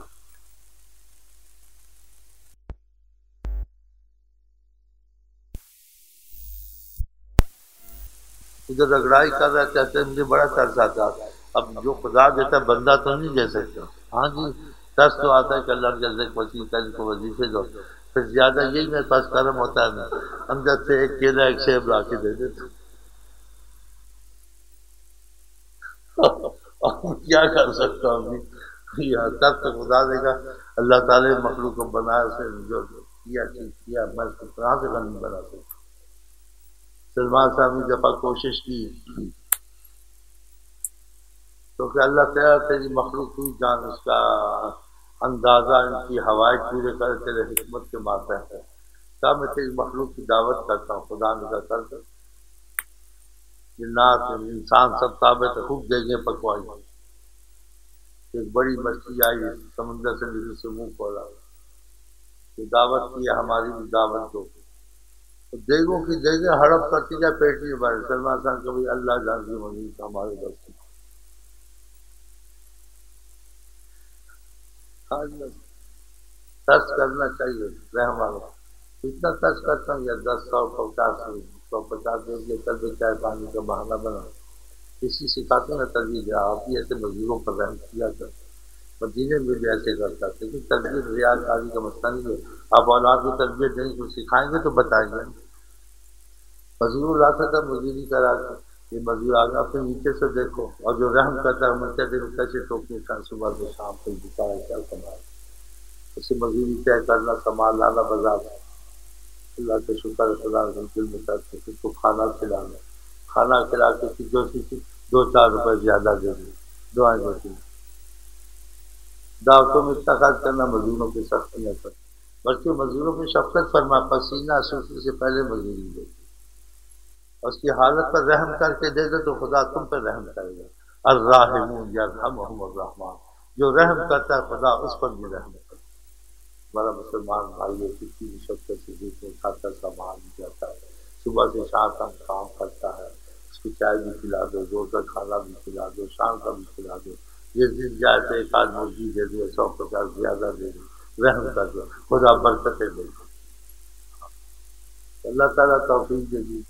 ادھر رگڑائی کر رہا کہتے ہیں مجھے بڑا ترس آتا ہے اب جو خدا دیتا ہے بندہ تو نہیں دے سکتا۔ ہاں جی ترس تو آتا ہے کہ اللہ کے ذکر وسیع کا ان کو وظیفے دو پھر زیادہ یہی میرے پاس کرم ہوتا ہے نا اندر سے ایک کیلا ایک سیب لا کے دے دیتا کیا کر سکتا ہوں یا تب تو خدا دے گا اللہ تعالیٰ مخلوق کو بنایا اسے جو کیا چیز کیا میں اس کو کہاں سے نہیں بنا سکتا۔ سلمان صاحب نے دفعہ کوشش کی تو کہ اللہ تعالیٰ تیری مخلوق ہوئی جان اس کا اندازہ ان کی ہوائیں پورے کر تیرے حکمت کے ماتا ہے کیا میں تیری مخلوق کی دعوت کرتا ہوں خدا نے کہا کر دو جنات انسان سب ثابت خوب جگہیں پکوائی ایک بڑی مچھلی آئی سمندر سے نیچے سے منہ کھولا یہ دعوت کی ہماری بھی دعوت دو دیگوں کی دیگیں ہڑپ کرتی جائے پیٹ نہیں بھر سلمان صاحب کبھی اللہ جانتی مزید ہمارے بس ترس کرنا چاہیے رحم والا اتنا ترس کرتا ہوں یا دس سو پچاس سو پچاس دے کے کل بھی چائے پانی کا بہانہ بنا اسی سکھاتے ہیں تربیت آپ بھی ایسے مزدوروں پر رحم کیا کر مدینے میں بھی ایسے کرتا لیکن تربیت ریاض کاری کا مسئلہ نہیں ہے آپ اولاد کو تربیت دیں گے کچھ سکھائیں گے تو بتائیں گے مزدور لاتا تھا مزدوری کرا کے یہ مزدور آگے اپنے نیچے سے دیکھو اور جو رحم کرتا ہے میں کہتے ہیں کیسے ٹوکنے کا صبح سے شام تک بتایا کیا کمایا اسے مزدوری طے کرنا سامان لانا بازار اللہ کا شکر خدا دل میں کرتے اس کو کھانا کھلانا کھانا کھلا کے جو دو چار روپئے زیادہ دے دیں دعائیں دیتی دعوتوں میں اتنا خرچ کرنا مزدوروں کی سختی ہے پر بلکہ مزدوروں کی شفقت فرما پسینہ سوکھنے سے پہلے مزدوری دے اس کی حالت پر رحم کر کے دے دے تو خدا تم پر رحم کرے گا الراحمون یرحمہم الرحمن جو رحم کرتا ہے خدا اس پر بھی رحم کرتا ہے۔ ہمارا مسلمان بھائی کتنی مشقت سے دیکھنے کھاتا سامان جاتا ہے صبح سے شام تک کام کرتا ہے اس کو چائے بھی پلا دو زور کا کھانا بھی کھلا دو شام کا بھی کھلا دو جس دن جائے تو ایک آدھ مرغی دے دو سو پچاس زیادہ دے دو رحم کر دو خدا برکتیں دے دو اللہ تعالیٰ توفیق دے دی۔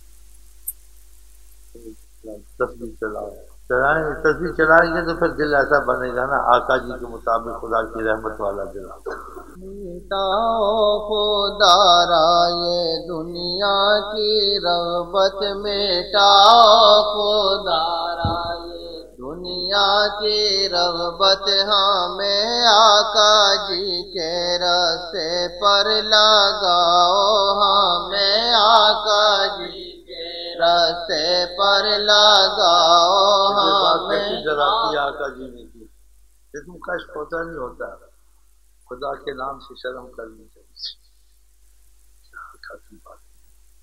تصویر چلائیں چلائیں تصویر چلائیں گے تو پھر دل ایسا بنے گا نا آقا جی کے مطابق خدا کی رحمت والا دل مٹاؤ خدا را یہ دنیا کی رغبت مٹاؤ خدا را یہ دنیا کی رغبت ہمیں آقا جی کے راستے پر لگاؤ ہمیں آقا جی راستے پر لگاؤ ہمیں آقا جی نے کی لیکن کشف ہوتا نہیں ہوتا خدا کے نام سے شرم کرنی چاہیے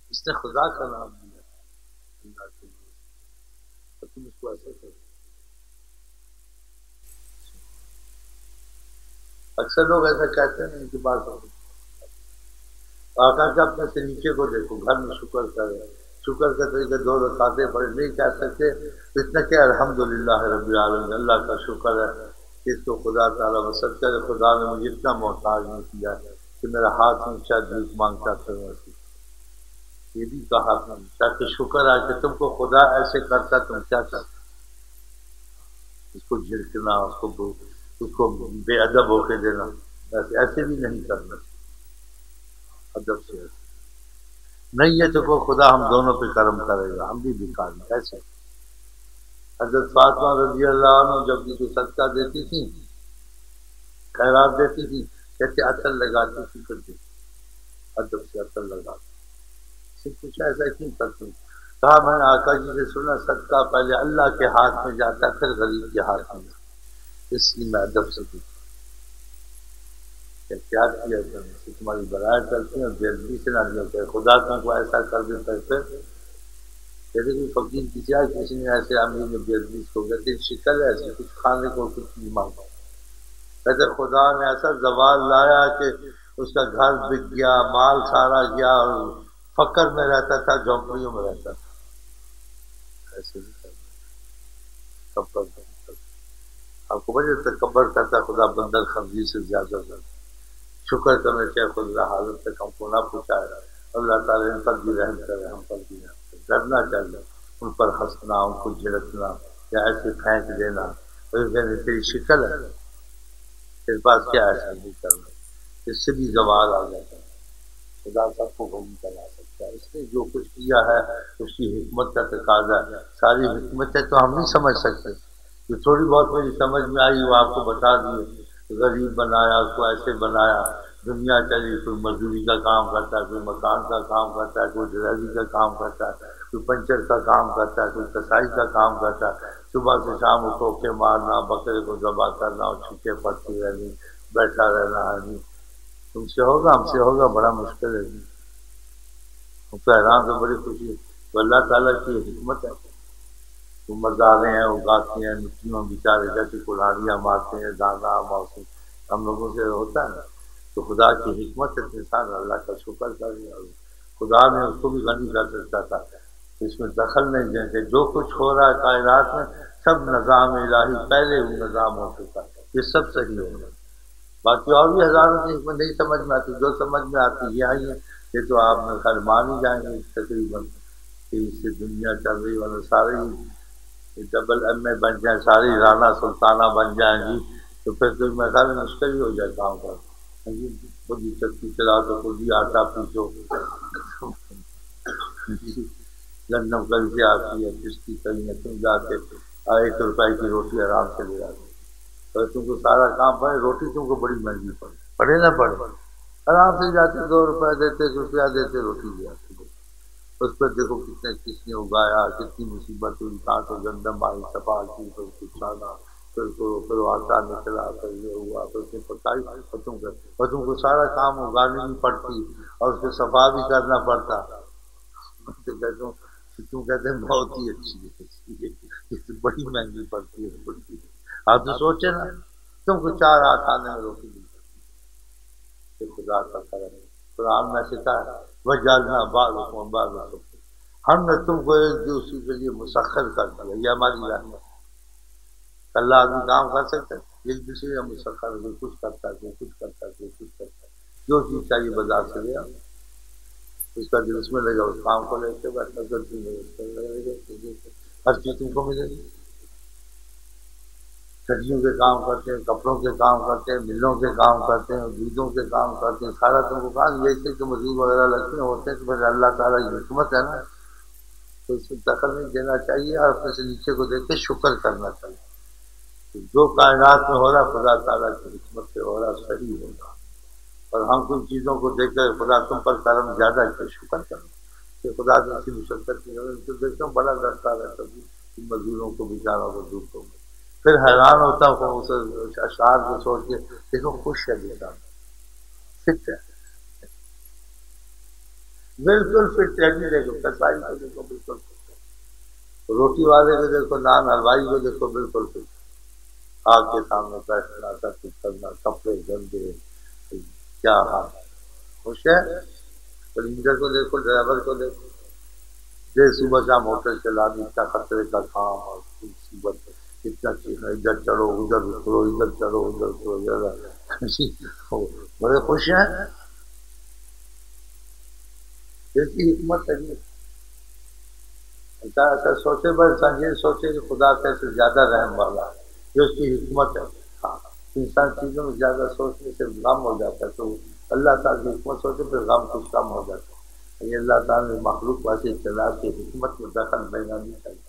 اس نے خدا کا نام دیا اللہ کے لیے، تو تم اس کو ایسے کرو۔ اکثر لوگ ایسا کہتے ہیں ان کی بات آقا کہ اپنے سے نیچے کو دیکھو، گھر میں شکر کرے، شکر کے طریقے دو رکعتیں پڑھے، نہیں کہہ سکتے اتنا کہ الحمدللہ رب العالمین، اللہ کا شکر ہے کہ اس کو خدا تعالیٰ وسط کرے، خدا نے مجھے اتنا محتاج نہیں کیا کہ میرا ہاتھ اونچا بھیک مانگتا کروں، یہ بھی کہا تاکہ شکر آ کہ تم کو خدا ایسے کرتا تم کیا کرتا، اس کو جھڑکنا، اس کو اس کو بے ادب ہو کے دینا، ایسے ایسے بھی نہیں کرنا، ادب سے ایسے نہیں ہے تو کو خدا ہم دونوں پہ کرم کرے گا، ہم بھی بیکار ہیں ایسے۔ حضرت فاطمہ رضی اللہ عنہ جب بھی کوئی صدقہ دیتی تھی، خیرات دیتی تھی، کہتے عطر لگاتی تھی، کر دیتی ادب سے عطر لگاتی، سے کچھ ایسا کیوں کرتی؟ کہا میں نے آقا جی سے سنا صدقہ پہلے اللہ کے ہاتھ میں جاتا ہے پھر غریب کے ہاتھ میں جاتا، اس لیے میں ادب سے دیتی، کیا کیا تمہاری برائے کرتی ہیں اور بےعدبی سے نہ دیا کہ خدا تم کو ایسا کر دیتا ہے، پھر کہتے کہ فقیر کسی آئے کسی نے ایسے امیر میں بےعدبی کو کہتے شکل ہے ایسی کچھ کھانے کو کچھ نہیں مانگا، کہتے خدا نے ایسا زوال لایا کہ اس کا گھر بک گیا، مال سارا گیا اور فقر میں رہتا تھا، جھونپڑیوں میں رہتا تھا، ایسے بھی کرتا آپ کو وجہ تکبر کرتا خدا بندر خنزیر سے زیادہ کرتا، شکر کرنے چاہے خدا حالت تک ہم کو نہ پہنچائے، اللہ تعالیٰ ان پر بھی رحم کرے، ہم پر بھی رحم کرے، ڈرنا چاہیے ان پر ہنسنا، ان کو جھڑکنا یا ایسے پھینک دینا، تیری شکل ہے اس بات کیا ایسا نہیں کرنا، اس سے بھی زوال آ جاتا ہے، خدا سب کو نہیں کرا سکتا، اس نے جو کچھ کیا ہے اس کی حکمت کا تقاضا ہے، ساری حکمتیں تو ہم نہیں سمجھ سکتے، جو تھوڑی بہت میری سمجھ میں آئی وہ آپ کو بتا دیے، غریب بنایا، اس کو ایسے بنایا، دنیا چلی، کوئی مزدوری کا کام کرتا ہے، کوئی مکان کا کام کرتا ہے، کوئی ڈرائیوری کا کام کرتا ہے، کوئی پنچر کا کام کرتا ہے، کوئی کسائی کا کام کرتا ہے، صبح سے شام کو ٹوکے مارنا، بکرے کو ذبح کرنا اور چھکے پڑتی رہنی، بیٹھا رہنا ہے، تم سے ہوگا ہم سے ہوگا بڑا مشکل ہے، ہم تو حیران سے بڑی خوشی ہے، تو اللہ تعالیٰ کی حکمت ہے، وہ مزارے ہیں اگاتے ہیں، مٹیوں بیچارے جیسے کلاڑیاں مارتے ہیں، دانا موسم ہم لوگوں سے ہوتا ہے، تو خدا کی حکمت ہے، انسان اللہ کا شکر کرے، اور خدا نے اس کو بھی غنی کر سکتا تھا، اس میں دخل نہیں دیں، جو کچھ ہو رہا ہے کائنات میں سب نظام الہی پہلے ہی نظام ہو چکا، یہ سب صحیح ہوگا، باقی اور بھی ہزاروں کی حکمت نہیں سمجھ میں آتی، جو سمجھ میں آتی یہ آئی ہے، یہ تو آپ میں خیر مان ہی جائیں گے تقریباً کہ اس سے دنیا چل رہی والا سارے ڈبل ایم اے بن جائیں، ساری رانا سلطانہ بن جائیں گی، تو پھر تو میں خیال مشکل ہی ہو جائے کام کر، خود ہی چکی چلا تو خود ہی آٹا پیسو، گندم کل سے آتی ہے کشتی کہیں نہ تم جا کے ایک روپئے کی روٹی آرام سے لے آتی، تو تم کو سارا کام پڑے، روٹی تم کو بڑی مہنگی پڑے، پڑے نہ پڑے، آرام سے جاتے دو روپئے دیتے ایک روپیہ دیتے روٹی لے آتے، اس پر دیکھو کتنے کس نے اگایا، کتنی مصیبت ہوئی، کہاں سے گندم آئی، صفا کی، پھر کچھ آنا، پھر پھر آٹا نکلا، پھر یہ ہوا، پھر اس نے پکائی، اور تم کو اور تم کو سارا کام اگانی بھی پڑتی اور اس کو صفا بھی کرنا پڑتا، تو کہتا ہوں تم کہتے ہیں بہت ہی اچھی ہے، اس سے بڑی مہنگی پڑتی ہے، بڑی آپ تو سوچے نا تم کو چار آٹھ آنے میں روٹی مل سکتی، خدا کا کرم، قرآن میں سکھا ہے وجعلنا بعضکم بعضا، ہم نے تم کو ایک دوسرے کے لیے مسخر کر دیا، یہ ہماری رحمت، اللہ آدمی کام کر سکتا ہے ایک دوسرے کا مسخر، کوئی کچھ کرتا ہے کوئی کچھ کرتا ہے کوئی کچھ کرتا ہے، جو چیز چاہیے بازار سے لے آؤ، اس کا دل اس میں لگا اس کام کو لے کے بیٹھا، ہر چیز تم کو ملے گی، سبزیوں کے کام کرتے ہیں، کپڑوں کے کام کرتے ہیں، ملوں کے کام کرتے ہیں، دودھوں کے کام کرتے ہیں، سارا تم کو کام یہ کہ مزدور وغیرہ لگتے ہیں ہوتے ہیں، تو پھر اللہ تعالیٰ کی حکمت ہے نا، تو اس میں دخل نہیں دینا چاہیے، اور اپنے سے نیچے کو دیکھ کے شکر کرنا چاہیے، جو کائنات میں ہو رہا خدا تعالیٰ کی حکمت سے ہو رہا صحیح ہوگا، اور ہم کن چیزوں کو دیکھ کر خدا تم پر کرم زیادہ کر شکر کرو کہ خدا تم کی مشقت کی تو دیکھتا ہوں بڑا ڈرتا رہتا ہوں مزدوروں کو بیچاروں کو دور کو، پھر حیران ہوتا ہوں اس اشعار کو سوچ کے، دیکھو خوش ہے بیچارہ، فٹ ہے، بالکل فٹ ہے نہیں، دیکھو کسائی کو دیکھو بالکل فٹ، روٹی والے کو دیکھو، نان حلوائی کو دیکھو بالکل فٹ، آگ کے سامنے بیٹھنا، سب کچھ کرنا، کپڑے گندے، کیا حال خوش ہے؟ پرنجر کو دیکھو، ڈرائیور کو دیکھو، دیر صبح شام ہوٹل چلانی، اتنا خطرے کا کام اور مصیبت، اتنا چیخنا، ادھر چڑھو ادھر اترو، ادھر چڑھو ادھر اترو، ادھر بڑے خوش ہیں، اس کی حکمت ہے یہ۔ ایسا ایسا سوچے، بس انسان یہ سوچے کہ خدا کیسے زیادہ رحم والا ہے، یہ اس کی حکمت ہے۔ ہاں، انسان چیزوں میں زیادہ سوچنے سے غم ہو جاتا ہے، تو اللہ تعالیٰ کی حکمت سوچے پھر غم کچھ کم ہو جاتا ہے۔ یہ اللہ تعالیٰ نے مخلوق ویسے چلا کے حکمت میں دخل دینا نہیں چاہیے۔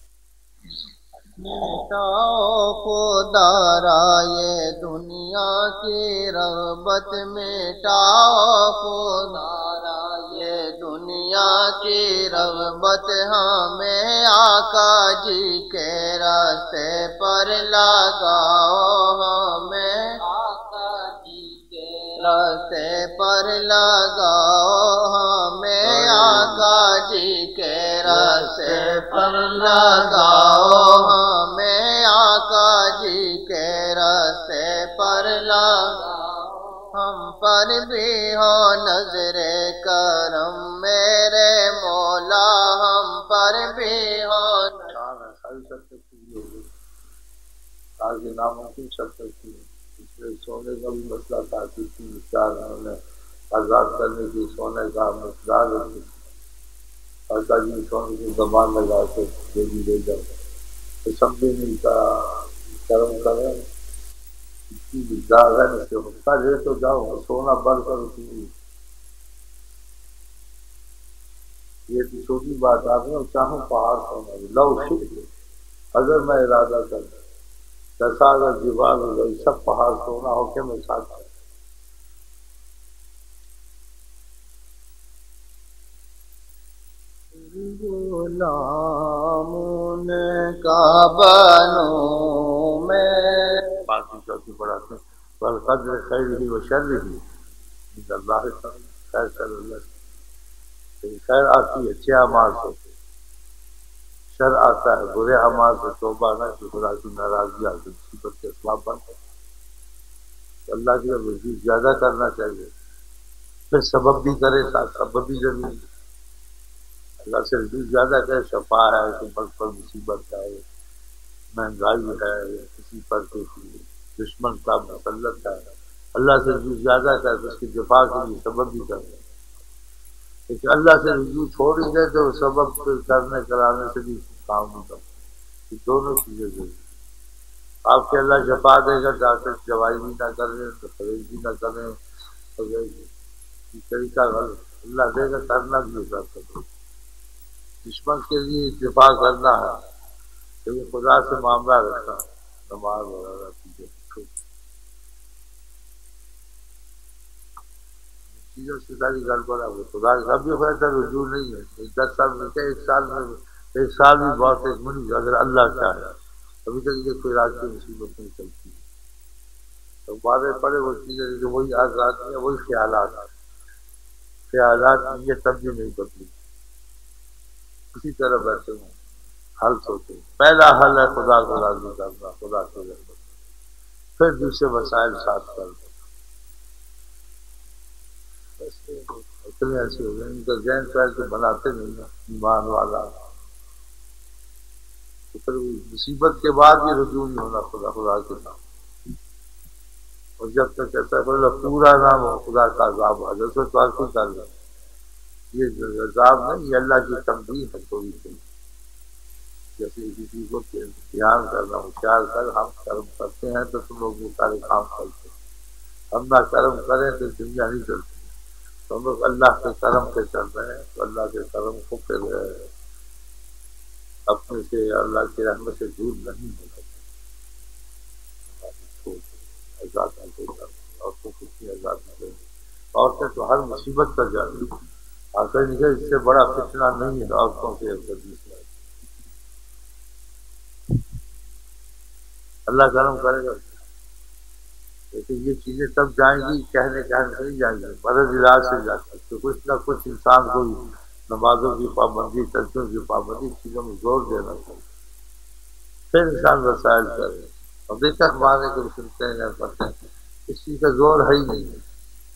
مٹاؤ خدا را یہ دنیا کی رغبت، مٹاؤ خدا را یہ دنیا کی رغبت، ہمیں آقا جی کے راستے پر لگاؤ، ہمیں آقا جی کے راستے پر لگاؤ، ہمیں آقا جی کے راستے پر لگاؤ، ہمیں آقا جی کے راستے پر لگاؤ، ہم پر بھی ہو نظر کرم میرے مولا، ہم پر بھی ہو آگے ناممکن سکتے تھی، اس لیے سونے کا بھی مسئلہ تھا، کتنی مقدار انہوں نے آزاد کرنے کی، سونے کا مقدار آقا جی سونے کی زبان لگا کے دے دی دے جاؤ، تو سمجھے نہیں کا کرم کرے، اتنی مقدار ہے نا کہ حصہ لے تو جاؤ، سونا بڑھ کر اسی، یہ تو چھوٹی بات آپ نے چاہوں پہاڑ سونا لو شکر، اگر میں ارادہ کروں جیسا اگر دیوار ہو گئی سب پہاڑ سونا ہو کے میں ساتھ ہوں۔ غلام کا بنوں میں، باقی چوتھی پڑھاتے ہیں والقدر خیر ہی و شر ہی عند اللہ تعالی، خیر شر اللہ سے، خیر آتی ہے اچھے اعمال سے، شر آتا ہے برے اعمال سے، توبہ نہ کہ خدا کی ناراضگی آتی مصیبت کے اسباب بنتے ہیں، اللہ کی طرف رجوع زیادہ کرنا چاہیے، پھر سبب بھی کرے، ساتھ سبب بھی ضروری ہے، اللہ سے رجوع زیادہ کرے، شفا ہے کہ بس پر مصیبت ہے، مہنگائی ہے، کسی پر کوئی دشمن کا مسلط ہے، اللہ سے رجوع زیادہ کرے تو اس کی دفاع کے لیے سبب بھی کرے، لیکن اللہ سے رجوع چھوڑ ہی دے تو سبب کرنے کرانے سے بھی کام نہیں کرتا، یہ دونوں چیزیں ضروری ہیں۔ آپ کے اللہ شفا دے گا، ڈاکٹر دوائی بھی نہ کریں تو خرید بھی نہ کریں، یہ طریقہ غلط، اللہ دے گا کرنا بھی ہوگا، دشمن کے لیے دفاع کرنا ہے، لیکن خدا سے معاملہ رکھنا، نماز وغیرہ چیزیں چیزوں سے ساری گڑبڑ ہے، خدا کا بھی فائدہ رجوع نہیں ہے، دس سال میں ایک سال میں ایک سال بھی بہت ایک منی اگر اللہ چاہے، ابھی تک یہ کوئی راج کی مصیبت نہیں چلتی، تو بارے پڑے وہ چیزیں کہ وہی آزادی ہے، وہی خیالات ہیں، خیالات یہ تب بھی نہیں بدلی، اسی طرح بیٹھے ہوں حل سوچے، پہلا حل ہے خدا کو راضی کرنا، خدا کو رحمت، پھر دوسرے وسائل ساتھ کرنا، اتنے ایسے ہو گئے ان کا ذہن پہل کے بناتے نہیں نا ایمان والا، تو پھر مصیبت کے بعد بھی رجوع نہیں ہونا خدا خدا کے نام، اور جب تک ایسا پورا نام ہو خدا کا عذاب آ جائے تو تعلق کر لیں، یہ عذاب نہیں، یہ اللہ کی تنبیہ ہے تھوڑی سی، جیسے کسی کو دھیان کرنا ہوشیار کر، ہم کرم کرتے ہیں تو تم لوگ وہ سارے کام کرتے ہیں، ہم نہ کرم کریں تو دنیا نہیں چلتی، تو ہم لوگ اللہ کے کرم سے چل رہے ہیں، تو اللہ کے کرم کو پھر اپنے سے اللہ کی رحمت سے دور نہیں ہونا چاہیے، آزاد نہ کرنا، عورتوں کو کتنی آزاد نہ کریں، عورتیں تو ہر مصیبت پر جاتی ہیں، آخر نکل اس سے بڑا فتنہ نہیں ہے عورتوں کے حدیث میں، اللہ کرم کرے گا، لیکن یہ چیزیں تب جائیں گی کہنے کہنے سے نہیں جائیں گی، مرض علاج سے جاتی، تو کچھ نہ کچھ انسان کو نمازوں کی پابندی، ترکیوں کی پابندی، چیزوں میں زور دینا چاہیے، پھر انسان وسائل کرے۔ ابھی تک مانے کو سنتے ہیں پڑھتے ہیں، اس چیز کا زور ہے ہی نہیں ہے،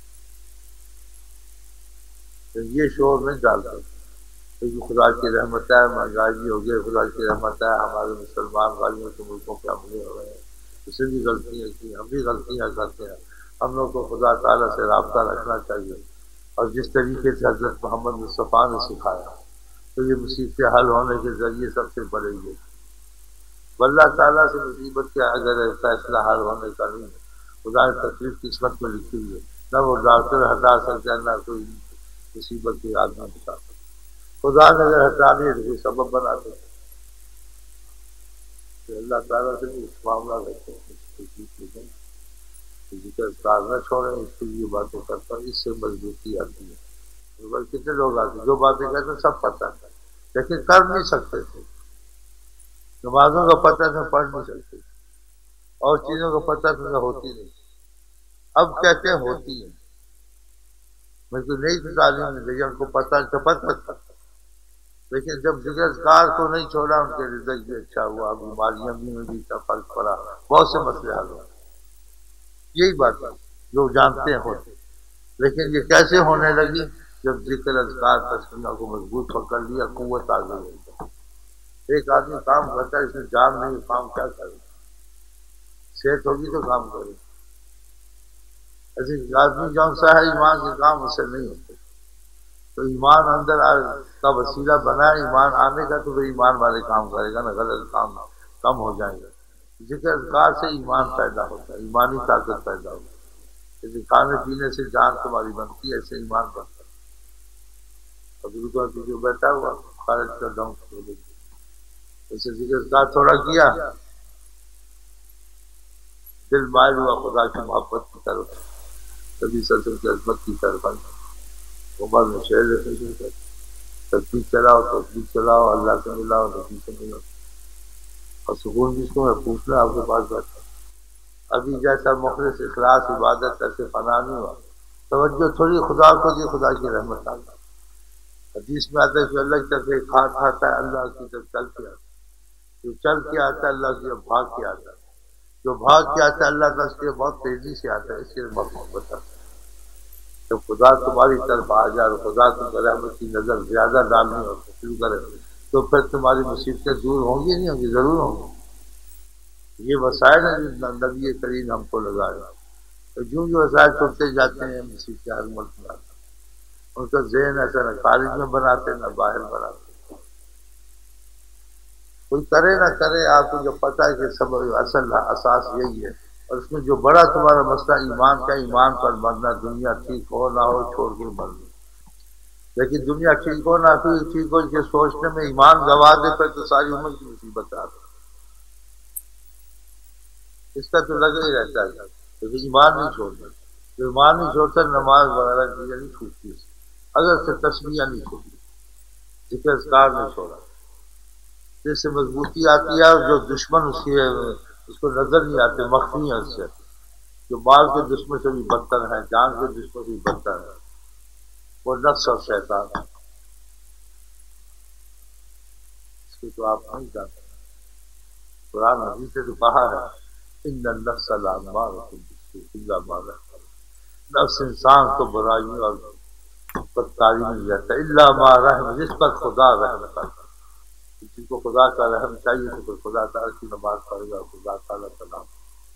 تو یہ شور نہیں ڈالتے، کیونکہ خدا کی رحمت ہے، مہنگائی بھی ہو گئی، خدا کی رحمت ہے، ہمارے مسلمان بھائیوں کے ملکوں کے حملے ہو رہے ہیں، اسے بھی غلطیاں کی، ہم بھی غلطیاں کرتے ہیں، ہم لوگ کو خدا تعالیٰ سے رابطہ رکھنا چاہیے، اور جس طریقے سے حضرت محمد مصطفیٰ نے سکھایا تو یہ مصیبتیں حل ہونے کے ذریعے سب سے بڑے گی۔ اللہ تعالیٰ سے مصیبت کے اگر فیصلہ حل ہونے کا نہیں ہے، خدا نے تکلیف قسمت میں لکھی ہوئی ہے، نہ وہ ڈاکٹر ہٹا سکتا ہے، نہ کوئی مصیبت کے آدمی بتا سکتا، خدا نے اگر ہٹانی ہے تو کوئی سبب بنا دے، اللہ تعالیٰ سے بھی اس معاملہ رکھتے ہیں، ذکر اذکار نہ چھوڑیں، اس کی یہ باتیں کرتا ہوں، اس سے مضبوطی آتی ہے۔ کتنے لوگ آتے جو باتیں کہتے ہیں سب پتہ ہے لیکن کر نہیں سکتے تھے، نمازوں کا پتہ تھا پڑھ نہیں سکتے، اور چیزوں کا پتہ تھا ہوتی نہیں، اب کہتے ہیں ہوتی ہے، میں کوئی نئی تعلیم نہیں دی، ان کو پتہ تو پتہ تھا، لیکن جب ذکر اذکار کو نہیں چھوڑا، ان کے رزق بھی اچھا ہوا، بیماریاں بھی میں بھی فرق پڑا، بہت سے مسئلے حل ہوئے، یہی بات ہے جو جانتے ہیں ہوتے، لیکن یہ کیسے ہونے لگی؟ جب ذکر اذکار تسمیہ کو مضبوط پکڑ لیا، قوت آ گئی۔ ایک آدمی کام کرتا ہے، اس میں جان نہیں، کام کیا کرے؟ صحت ہوگی تو کام کرے، ایسے آدمی جون سا ہے ایمان کے کام اس سے نہیں ہوتے، تو ایمان اندر کا وسیلہ بنا ہے ایمان آنے کا، تو وہ ایمان والے کام کرے گا نا، غلط کام کم ہو جائیں گے۔ ذکر اذکار سے ایمان پیدا ہوتا ہے، ایمانی طاقت پیدا ہوتا ہے، جیسے کھانے پینے سے جان تمہاری بنتی ہے، ایسے ایمان بنتا ہے۔ ابھی کو جو بیٹھا ہوا خارج کا دم ایسے ذکر اذکار تھوڑا کیا، دل مائل ہوا خدا کی محبت کی طرف، کبھی سلسل کی عظمت کی طرف، عمر میں شعر رکھنے شروع کر، تسبیح چلاؤ تسبیح چلاؤ، اللہ سے ملاؤ نبی سے ملاؤ، اور سکون جس کو ہے پوچھنا آپ کے پاس بیٹھا، ابھی جیسا مخلص اخلاص عبادت کر کے فنا نہیں ہوا، توجہ تھوڑی خدا کو دی، خدا کی رحمت آ گئی۔ حدیث میں آتا ہے کہ اللہ کی طرف ایک ہاتھ آتا ہے، اللہ کی طرف چل کے آتا ہے، جو چل کے آتا ہے اللہ کی طرف بھاگ کے آتا ہے، جو بھاگ کے آتا ہے اللہ کا اس کے بہت تیزی سے آتا ہے، اس کے بہت محبت آتا ہے۔ جب خدا تمہاری طرف آ جائے، خدا کی رحمت کی نظر زیادہ ڈالنی ہو شروع کرے، تو پھر تمہاری مصیبتیں دور ہوں گی نہیں ہوں گی، ضرور ہوں گی۔ یہ وسائل ہیں جو نبی کریم ہم کو لگائے، تو جو جو وسائل چھوٹتے جاتے ہیں مصیبتیں ہر ملک میں آتے ہیں، ان کا ذہن ایسا نہ خارج میں بناتے نہ باہر بناتے، کوئی کرے نہ کرے، آپ کو جو پتہ ہے کہ سب اصل اساس یہی ہے، اور اس میں جو بڑا تمہارا مسئلہ ایمان کا، ایمان پر مرنا، دنیا ٹھیک ہو نہ ہو چھوڑ کے مرنا، لیکن دنیا ٹھیک ہو نہ ہو ٹھیک ہو کے سوچنے میں ایمان گوا دے پھر تو ساری عمر کی مصیبت آ گئی، اس کا تو لگا ہی رہتا ہے، لیکن ایمان نہیں چھوڑنا، جو ایمان نہیں چھوڑتا نماز وغیرہ چیزیں نہیں چھوٹتی، اگر سے تسمیہ نہیں چھوڑتی، ذکر اذکار نہیں چھوڑا، جس سے مضبوطی آتی ہے، اور جو دشمن اس کی اس کو نظر نہیں آتے، مخفی ہیں اس سے، جو مال کے دشمن سے بھی بدتر ہیں، جان کے دشمن سے بھی بدتر ہیں، وہ نفس اور شیطان ہے، اس کو تو آپ نہیں جانتے، قرآن حدیث سے تو کہا ہے ان النفس لامارۃ بالسوء الا ما رحم ربک، نفس انسان کو برائیوں اور بدکاری میں جاتا ہے، الا ما رحم، جس پر خدا رحم کرتا ہے، کسی کو خدا کا رحم چاہیے تو پھر خدا تعالیٰ کی نماز پڑھے گا، خدا تعالیٰ کا نام،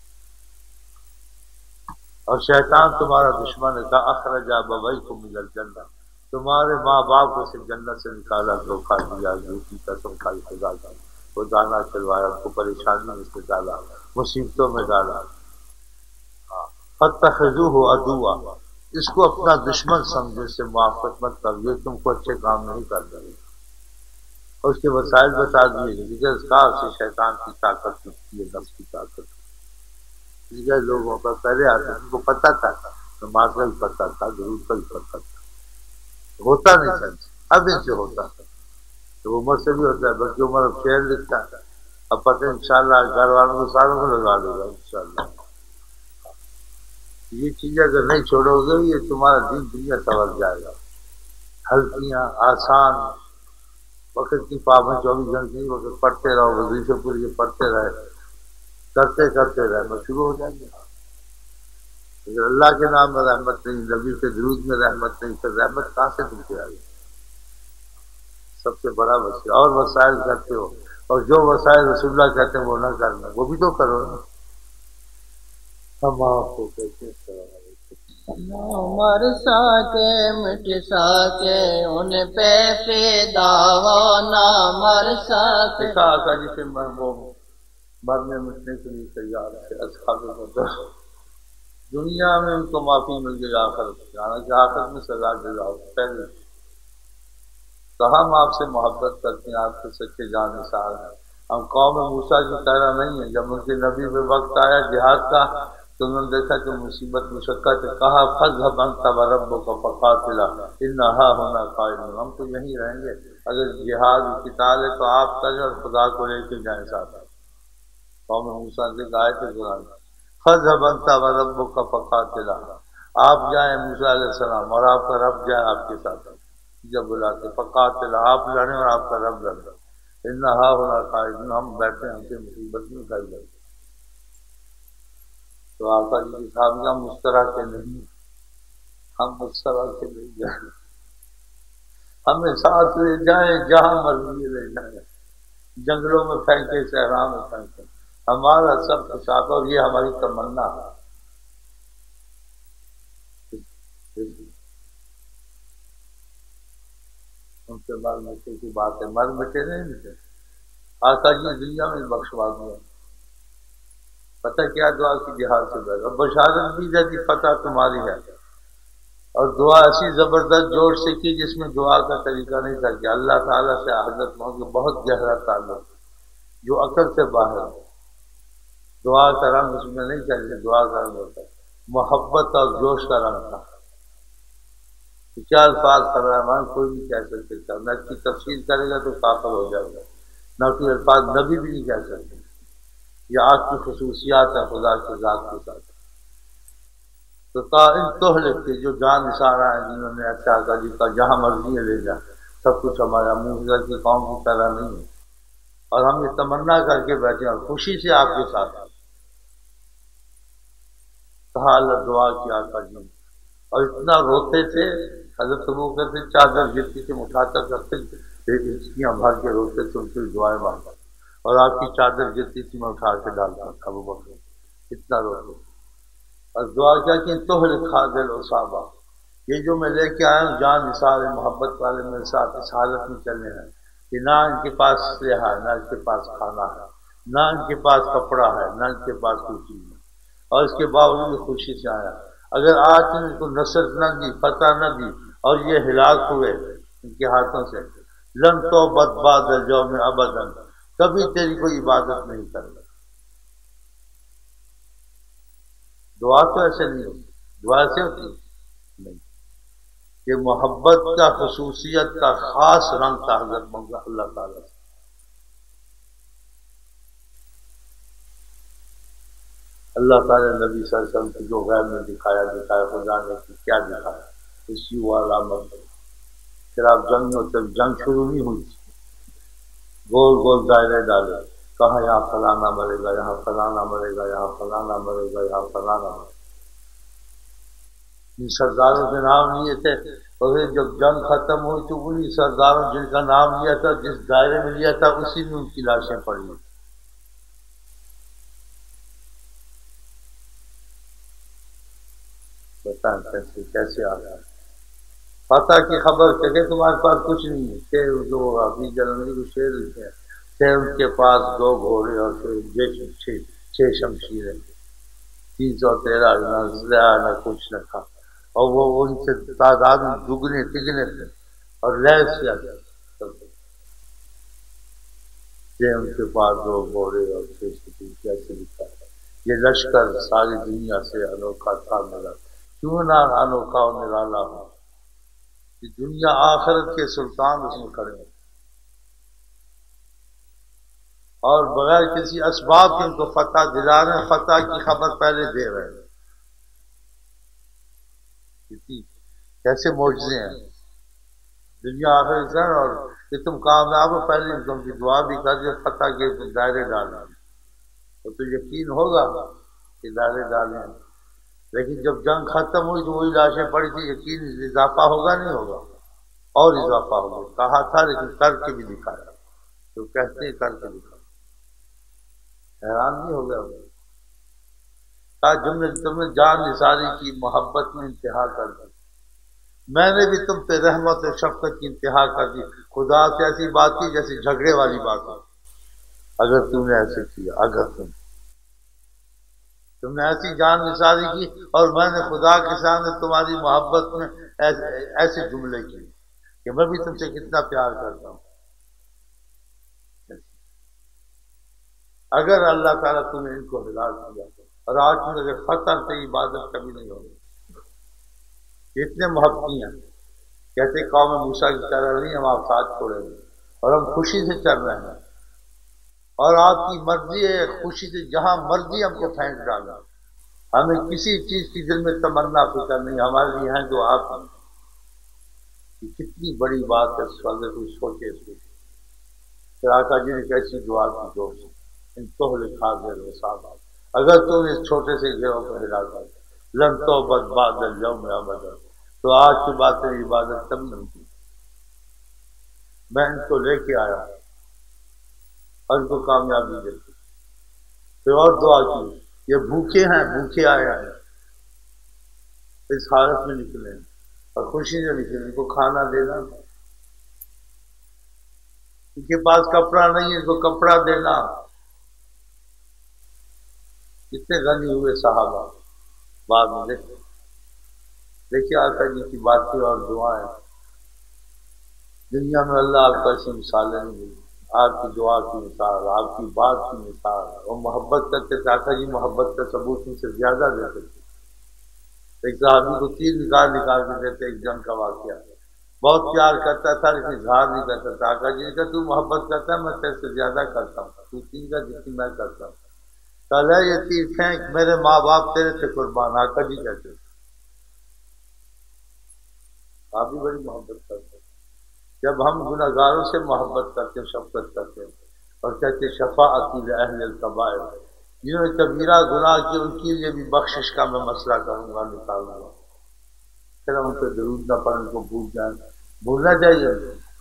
اور شیطان تمہارا دشمن ہے، اخرج ابویکم من الجنہ، تمہارے ماں باپ کو سے جنت سے نکالا، دھوکہ دیا، جھوٹی قسم کھائی خدا کا، وہ دانا چلوایا، ان کو پریشانی میں سے ڈالا، مصیبتوں میں ڈالا، فاتخذوہ عدوا، اس کو اپنا دشمن سمجھے، سے موافقت مت کر، یہ تم کو اچھے کام نہیں کر رہے، اور اس کے وسائل بتا دیے، ذکر اذکار سے شیطان کی طاقت ملتی ہے، نفس کی طاقت، دیگر لوگوں کا پہلے آتے ان کو پتہ تھا، نماز کا بھی پتہ تھا، ضرور کا بھی پتہ تھا، ہوتا نہیں تھا، اب ان سے ہوتا تھا، تو عمر سے بھی ہوتا ہے، بلکہ عمر اب شعر لکھتا ہے، اب پتہ انشاءاللہ گھر والوں کو ساروں کو لگا دے گا انشاءاللہ، یہ چیز اگر نہیں چھوڑو گے یہ تمہارا دین دنیا سنور جائے گا. ہلکیاں آسان وقت کی پابند چوبیس گھنٹے وقت پڑھتے رہو, وظیفے پوری پڑھتے رہے, کرتے کرتے رہے بس شروع ہو جائیں گے. اگر اللہ کے نام میں رحمت نہیں, نبی کے درود میں رحمت نہیں, پھر رحمت کہاں سے تم سے آئے گی؟ سب سے بڑا وسیلہ. اور وسائل کرتے ہو, اور جو وسائل رسول اللہ کہتے ہیں وہ نہ کرنا, وہ بھی تو کرو نا. ہم آپ کو کہتے ہیں عمر ساکے مٹ ساکے ان پہ فدا ہونا مر ساکے. آقا جی سے وہ مرنے مٹنے کے لیے تیار ہے. اصحاب بدر دنیا میں ان کو معافی مل گئی, آخرت حالانکہ آخرت میں سزا جزاؤ. پہلے تو ہم آپ سے محبت کرتے ہیں, آپ کے سچے جان نثار ہیں. ہم قوم موسیٰ کی طرح نہیں ہیں. جب ان کے نبی پہ وقت آیا جہاد کا تو انہوں نے دیکھا کہ مصیبت مشقت ہے, کہا فاذهب انت وربك فقاتلا انا هاهنا قاعدون. ہم تو یہیں رہیں گے, اگر جہاد قتال ہے تو آپ کریں اور خدا کو لے کے جائیں ساتھ. قوم موسیٰ سے آئے تھے قرآن فاذهب انت وربك فقاتلا, آپ جائیں موسیٰ علیہ السلام اور آپ کا رب جائے آپ کے ساتھ. جب بلاتے فقاتلا, آپ لڑیں اور آپ کا رب لڑے. انا هاهنا قاعدون, ہم بیٹھے ہم سے مصیبت میں کر جائے. تو آقا جی کی صحابیاں مسترا کے نہیں, ہم مسترا کے نہیں جائیں. ہمیں ساتھ لے جائیں جہاں مرضی لے جائیں, جنگلوں میں پھینکے صحرا میں پھینکے, ہمارا سب کے ساتھ. اور یہ ہماری تمنا ہے. ان کے مر مٹے کی بات ہے, مر مٹے نہیں مٹے. آقا جی دنیا میں بخشوا دیا. پتہ کیا دعا کی جہاد سے پہلے, اور بشارت بھی جاتی فتح تمہاری ہے. اور دعا ایسی زبردست جوش سے کی جس میں دعا کا طریقہ نہیں تھا کہ اللہ تعالیٰ سے حضرت محمد بہت گہرا تعلق جو عقل سے باہر ہے. دعا کا رنگ اس میں نہیں تھا جیسے دعا کا رنگ ہوتا ہے, محبت اور جوش کا رنگ تھا. کیا الفاظ فرمان کوئی نہیں کہہ سکتے تھا, نہ اس کی تفصیل کرے گا تو کافر ہو جائے گا, نہ کوئی الفاظ نبی بھی نہیں کہہ سکتے. یہ آپ کی خصوصیات ہے خدا کی ذات کے ساتھ. تو تائن تہلک کے جو جان نثار ہیں جنہوں نے اچھا کا جی کا جہاں مرضی لے جا, سب کچھ ہمارا موسیٰ کی قوم کی طرح نہیں ہے. اور ہم یہ تمنا کر کے بیٹھے اور خوشی سے آپ کے ساتھ کہا اللہ دعا کی آقا جی. اور اتنا روتے تھے حضرت ابو بکر سے چادر گرتی سے اٹھاتا کرتے ہچکیاں بھر کے روتے تھے, ان کی دعائیں مانگتا, اور آپ کی چادر گرتی تھی میں اٹھا کے ڈالتا تھا ابو بکر, اتنا روتے. اور دعا کیا کہ تہلک خاذل اصابہ, یہ جو میں لے کے آیا ہوں جان نثار محبت والے میرے ساتھ اس حالت میں چلے ہیں کہ نہ ان کے پاس اسلحہ ہے, نہ ان کے پاس کھانا ہے, نہ ان کے پاس کپڑا ہے, نہ ان کے پاس کوئی چیز ہے, اور اس کے باوجود خوشی سے آیا. اگر آج ان کو نصرت نہ دی, فتح نہ دی, اور یہ ہلاک ہوئے ان کے ہاتھوں سے, لن توبت بعد اليوم ابدا, کبھی تیری کوئی عبادت نہیں کرنا. دعا تو ایسے نہیں ہوتی, دعا ایسے ہوتی نہیں. یہ محبت کا خصوصیت کا خاص رنگ تھا حضرت محمد اللہ تعالیٰ سے. اللہ تعالیٰ نبی صلی اللہ علیہ وسلم کو جو غیب میں دکھایا دکھایا خدا نے کیا دکھایا, اسی وہ علامت. پھر آپ جنگ میں تب جنگ شروع نہیں ہوئی تھی, گول گول دائرے ڈالے, کہاں یہاں فلانا مرے گا, یہاں فلانا مرے گا, یہاں فلانا مرے گا, یہاں فلانا مرے گا. ان سرداروں کے نام لیے تھے, اور جب جنگ ختم ہوئی تو انہی سرداروں جن کا نام لیا تھا جس دائرے میں لیا تھا اسی میں ان کی لاشیں پڑی. بتائیں کیسے کیسے آ گیا فتح کی خبر کہ تمہارے پاس کچھ نہیں ہے. شیر جو ابھی جنوری کو شیر لکھے تھے, ان کے پاس دو گھوڑے اور چھ چھ شمشیریں, تین سو تیرہ نہ اسلحہ نہ کچھ نہ تھا, اور وہ ان سے تعداد میں دگنے تگنے تھے, اور لیس کیا تھے ان کے پاس دو گھوڑے اور چھ شمشیریں. کیسے لکھا ہے یہ لشکر ساری دنیا سے انوکھا تھا میرا, کیوں نہ انوکھا اور نرالا ہو. دنیا آخرت کے سلطان اس میں کھڑے ہیں, اور بغیر کسی اسباب کے ان کو فتح دلا رہے ہیں, فتح کی خبر پہلے دے رہے ہیں. کیسے معجزے ہیں دنیا آخر سے، اور کہ تم کامیاب ہو پہلے تم کی دعا بھی کر دے فتح کے دائرے ڈالنا، تو تو یقین ہوگا کہ دائرے ڈالیں، لیکن جب جنگ ختم ہوئی تو وہی لاشیں پڑی تھی، یقین اضافہ ہوگا نہیں ہوگا، اور اضافہ ہوگا، کہا تھا لیکن کر کے بھی دکھایا، تو کہتے ہیں کر کے دکھایا، حیران نہیں ہو گیا کہا جم نے تم نے جان نثاری کی محبت میں انتہا کر دی، میں نے بھی تم پہ رحمت و شفقت کی انتہا کر دی، خدا سے ایسی بات کی جیسے جھگڑے والی بات ہو، اگر تم نے ایسے کیا، اگر تم تم نے ایسی جان نثاری کی اور میں نے خدا کے سامنے تمہاری محبت میں ایسے, ایسے جملے کیے کہ میں بھی تم سے کتنا پیار کرتا ہوں، اگر اللہ تعالیٰ تم نے ان کو ہلاک کیا اور آج تم اگر فتح سے عبادت کبھی نہیں ہوگی، اتنے محبتی ہیں، کہتے قوم موسیٰ کی طرح نہیں ہم آپ ساتھ چھوڑیں گے اور ہم خوشی سے چل رہے ہیں، اور آپ کی مرضی ہے خوشی سے جہاں مرضی ہم کو پھینک ڈالا، ہمیں کسی چیز کی دل میں تمنا فکر نہیں، ہمارے لیے ہیں جو آپ ہیں، یہ کتنی بڑی بات ہے، اس والے کو سوچے سوچے پھر آقا جی نے کیسی دعا کی دوست ان تو لکھا دے رہے صاحب، اگر تم اس چھوٹے سے گروہ کو ہلا کر لن تو بد باد اليوم ابدا، تو آج کی بات ہے عبادت کبھی نہیں کی، میں ان کو لے کے آیا اور ان کو کامیابی دیتی، پھر اور دعا کی یہ بھوکے ہیں، بھوکے آئے ہیں، اس حالت میں نکلے اور خوشی سے نکلے، ان کو کھانا دینا، ان کے پاس کپڑا نہیں ہے ان کو کپڑا دینا، کتنے غنی ہوئے صحابہ بعد میں دیکھیں دیکھیے آقا جی کی باتیں اور دعائیں، دنیا میں اللہ آپ کو ایسی مثالیں نہیں دی، آپ کی دعا کی مثال، آپ کی بات کی مثال، اور محبت کرتے تھے آقا جی، محبت کا ثبوت ان سے زیادہ دیتے تھے، ایک صحابی کو تیر نکال نکال کے دیتے، ایک جنگ کا واقعہ، بہت پیار کرتا تھا لیکن اظہار نہیں کرتا تھا، آقا جی نے کہا تو محبت کرتا ہے میں تیرے سے زیادہ کرتا ہوں، تو تین کا جتنی میں کرتا ہوں، کہا یہ تیر پھینک میرے ماں باپ تیرے سے قربان، آقا جی کہتے ہیں آپ بھی بڑی محبت کرتے ہیں، جب ہم گناہگاروں سے محبت کرتے ہیں، شفقت کرتے ہیں اور کہتے ہیں شفاعتی لأہل الکبائر، جنہوں نے کبیرہ گناہ کی ان کے لیے بھی بخشش کا میں مسئلہ کروں گا، نکالوں گا، پھر ہم ان پہ درود نہ پڑھیں، ان کو بھول جائیں، بھولنا چاہیے،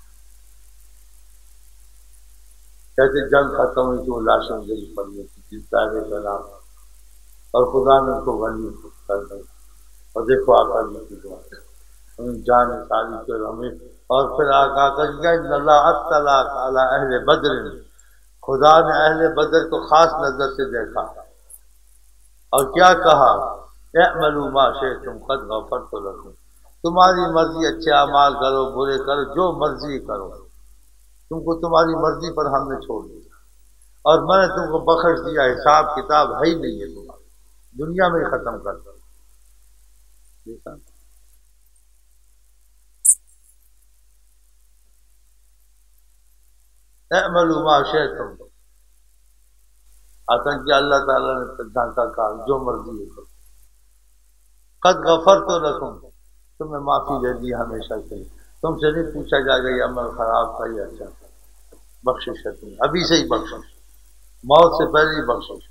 کہتے جنگ ختم ہوئی تو لاشیں جلی پڑی تھی جس دائرے کا نام، اور خدا نے ان کو غنی کر دیا، اور دیکھو آقا جی کی دعا ہمیں جان ساری کر ہمیں، اور پھر آقا کر اللہ اطلع علی اہل بدر، خدا نے اہل بدر کو خاص نظر سے دیکھا اور کیا کہا اعملوا ما شئتم قد غفرت لکم، تمہاری مرضی اچھے اعمال کرو برے کرو جو مرضی کرو، تم کو تمہاری مرضی پر ہم نے چھوڑ دیا اور میں نے تم کو بخش دیا، حساب کتاب ہے ہی نہیں ہے تمہارا، دنیا میں ختم کر دیا، اعملوا ما شئتم، آتن کہ اللہ تعالیٰ نے ڈھانکا کہا جو مرضی ہے کرو، قد غفرت لکم، تمہیں معافی دے دی ہمیشہ کے لیے، تم سے نہیں پوچھا جائے گا یہ عمل خراب تھا یا اچھا تھا، بخشش ہے تمہیں ابھی سے ہی بخشش، موت سے پہلے ہی بخشش،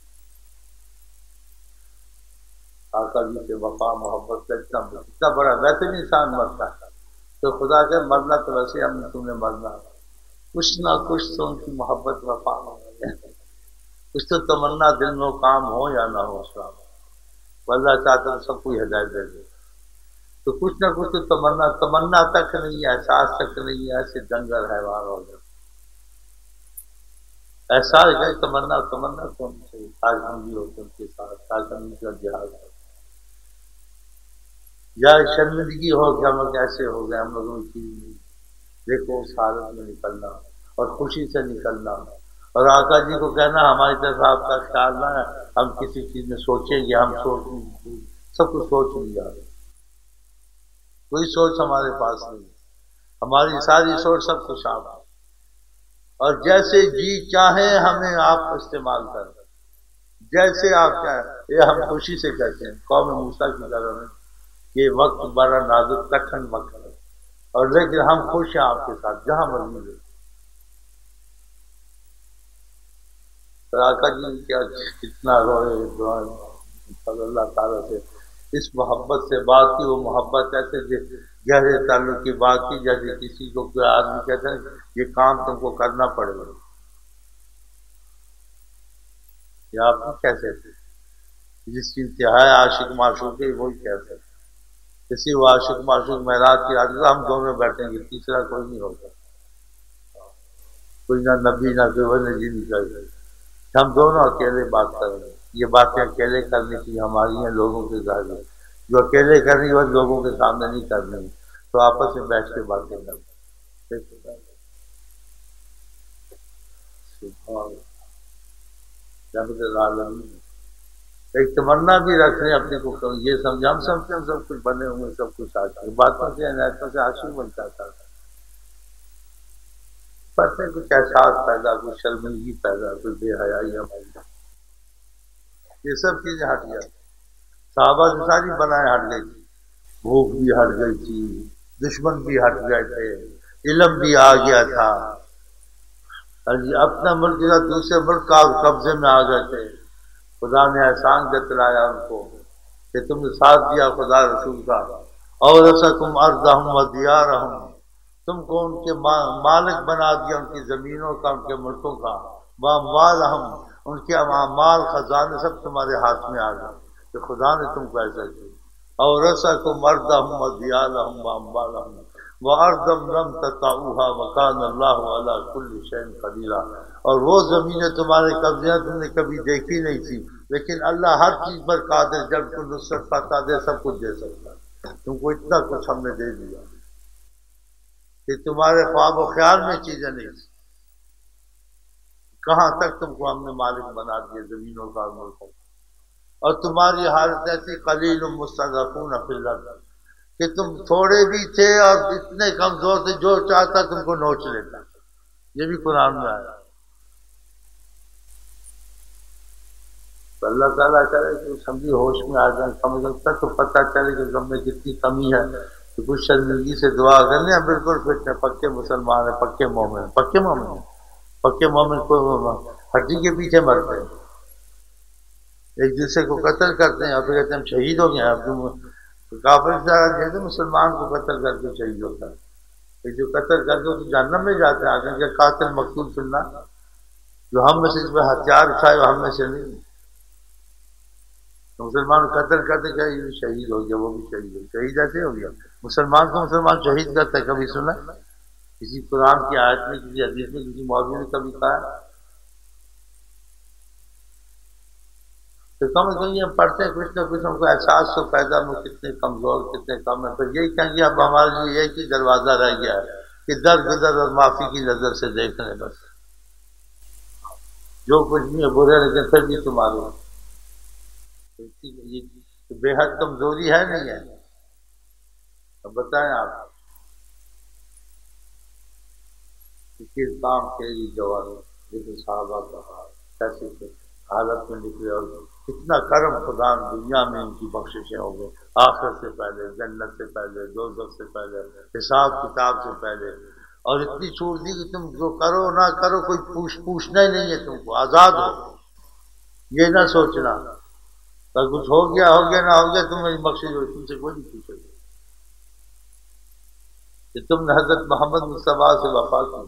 آقا جی سے وفا محبت کا اتنا اتنا بڑا، ویسے بھی انسان مرتا ہے تو خدا کہ مرنا تو ویسے ہم نے تم نے مرنا، کچھ نہ کچھ تو ان کی محبت وفا ہو، کچھ تو تمنا دل میں کام ہو یا نہ ہو، اللہ چاہتا ہے سب کو ہدایت دے دے، تو کچھ نہ کچھ تو تمنا تمنا تک نہیں ہے، احساس تک نہیں ہے، ایسے جنگل حیوان ہو جائے، احساس ہے تمنا تمنا تو ہم سے تاج ہم بھی ہوتے ان کے ساتھ، تاج ہم کا جہاد ہے، یا شرمندگی ہو کہ ہم لوگ ایسے ہو گئے، ہم لوگوں کی دیکھو اس حالت میں نکلنا اور خوشی سے نکلنا، اور آقا جی کو کہنا ہماری طرف آپ کا خیال نہ ہے، ہم کسی چیز میں سوچیں گے، ہم سوچ سب کچھ سوچ لیا، کوئی سوچ ہمارے پاس نہیں، ہماری ساری سوچ سب کچھ آپ، اور جیسے جی چاہیں ہمیں آپ استعمال کریں، جیسے آپ چاہیں، یہ ہم خوشی سے کہتے ہیں قوم موسیٰ کی طرح میں، یہ وقت بڑا نازک کٹھن وقت ہے، اور لیکن ہم خوش ہیں آپ کے ساتھ جہاں مرضی ہے۔ آقا جی کیا کتنا روئے دعائیں صلی اللہ تعالیٰ سے اس محبت سے بات کی، وہ محبت ایسے گہرے تعلق کی بات کی جیسے کسی کو کوئی آدمی کہتے ہیں یہ کام تم کو کرنا پڑے گا، یہ آپ نہیں کہہ سکتے۔ جس کی انتہائی عاشق معشوق ہے وہی کہہ سکتے، کسی وہ عاشق معشوق معراج کی رات کو ہم دونوں بیٹھیں گے، تیسرا کوئی نہیں ہوگا، کوئی نہ نبی نہ کوئی نہ جن کا، ہم دونوں اکیلے بات کریں گے۔ یہ باتیں اکیلے کرنے کی ہماری ہیں، لوگوں کے ظاہر جو اکیلے کرنی وہ لوگوں کے سامنے نہیں کرنی، تو آپس میں بیٹھ کے باتیں کریں۔ ایک تمنا بھی رکھ رہے ہیں اپنے کو، یہ سمجھ ہم سمجھتے ہیں سب کچھ بنے ہوئے، سب کچھ عاشق، باتوں سے عنایتوں سے عاشق بن جاتا ہے، پڑھتے کچھ احساس پیدا، کچھ شرمندگی پیدا، کچھ بے حیائی ہماری، یہ سب چیزیں ہٹ جاتی۔ صحابہ سے ساری بنائیں ہٹ گئی تھی، بھوک بھی ہٹ گئی تھی، دشمن بھی ہٹ گئے تھے، علم بھی آ گیا تھا، اپنا ملک کا دوسرے ملک کا قبضے میں آ گئے تھے۔ خدا نے احسان جتلایا ان کو کہ تم نے ساتھ دیا خدا رسول کا، اورثکم ارضہم و دیارہم، تم کو ان کے مالک بنا دیا، ان کی زمینوں کا، ان کے ملکوں کا، واموالہم، ان کے مال خزانے سب تمہارے ہاتھ میں آ گئے، کہ خدا نے تم کو ایسا کیا، اورثکم ارضہم و دیارہم واموالہم وارضا لم تطئوها وکان اللہ علی کل شیء قدیر، اور وہ زمینیں تمہارے قبضے تم نے کبھی دیکھی نہیں تھی، لیکن اللہ ہر چیز پر قادر، جب کو نصرت فتح دے سب کچھ دے سکتا ہے، تم کو اتنا کچھ ہم نے دے دیا کہ تمہارے خواب و خیال میں چیزیں نہیں تھی، کہاں تک تم کو ہم نے مالک بنا دیا زمینوں کا اور ملکوں کا، اور تمہاری حالت ایسی قلیل مستضعفون فی الارض کہ تم تھوڑے بھی تھے اور اتنے کمزور تھے، جو چاہتا تم کو نوچ لیتا، یہ بھی قرآن میں آیا۔ تو اللہ تعالیٰ کرے کہ سمجھی ہوش میں آ جائیں، کم از کم تک تو پتہ چلے کہ ہم میں کتنی کمی ہے، تو کچھ شرمندگی سے دعا کرنے ہم بالکل فٹ ہیں، پکے مسلمان ہیں، پکے مومن ہیں، پکے مومن ہیں، پکے مومن کو ہڈی کے پیچھے مرتے ہیں، ایک دوسرے کو قتل کرتے ہیں اور پھر کہتے ہیں ہم شہید ہو گئے ہیں، اب کافر جیسے مسلمان کو قتل کر کے شہید ہوتا ہے، جو قتل کر کے تو جہنم میں جاتے ہیں، آگے کہ قاتل مقتول سننا، جو ہم میں سے اس میں ہتھیار اٹھائے وہ ہم میں سے نہیں، مسلمان قتل کرتے کہ یہ شہید ہو گیا، وہ بھی شہید ہو گیا، شہید ایسے ہو گیا، مسلمان کو مسلمان شہید کرتا ہے، کبھی سنا کسی قرآن کی آیت میں، کسی حدیث میں، کسی مولوی نے کبھی کہا ہے؟ تو کم از کم یہ پڑھتے ہیں کچھ نہ کچھ ہم کو احساس تو پیدا ہو کتنے کمزور کتنے کم ہیں، پھر یہی کہیں گے اب ہمارے لیے ایک ہی دروازہ رہ گیا ہے کہ در گزر اور معافی کی نظر سے دیکھ لیں، بس جو کچھ بھی ہے برے لیکن پھر بھی تمہارے بے حد کمزوری ہے نہیں ہے، اب بتائیں آپ کس کام کے لیے جوان، لیکن صحابہ کا حال کیسے حالت میں نکلے، اور کتنا کرم خدا دنیا میں ان کی بخششیں ہو گئے، آخرت سے پہلے، جنت سے پہلے، دوزخ سے پہلے، حساب کتاب سے پہلے، اور اتنی چھوٹ دی کہ تم جو کرو نہ کرو کوئی پوچھ پوچھنا ہی نہیں ہے، تم کو آزاد ہو، یہ نہ سوچنا اگر کچھ ہو گیا ہو گیا نہ ہو گیا تمہیں بخشش ہو، تم سے کوئی نہیں پوچھے گا کہ تم نے حضرت محمد مصطفیٰ سے وفا کی۔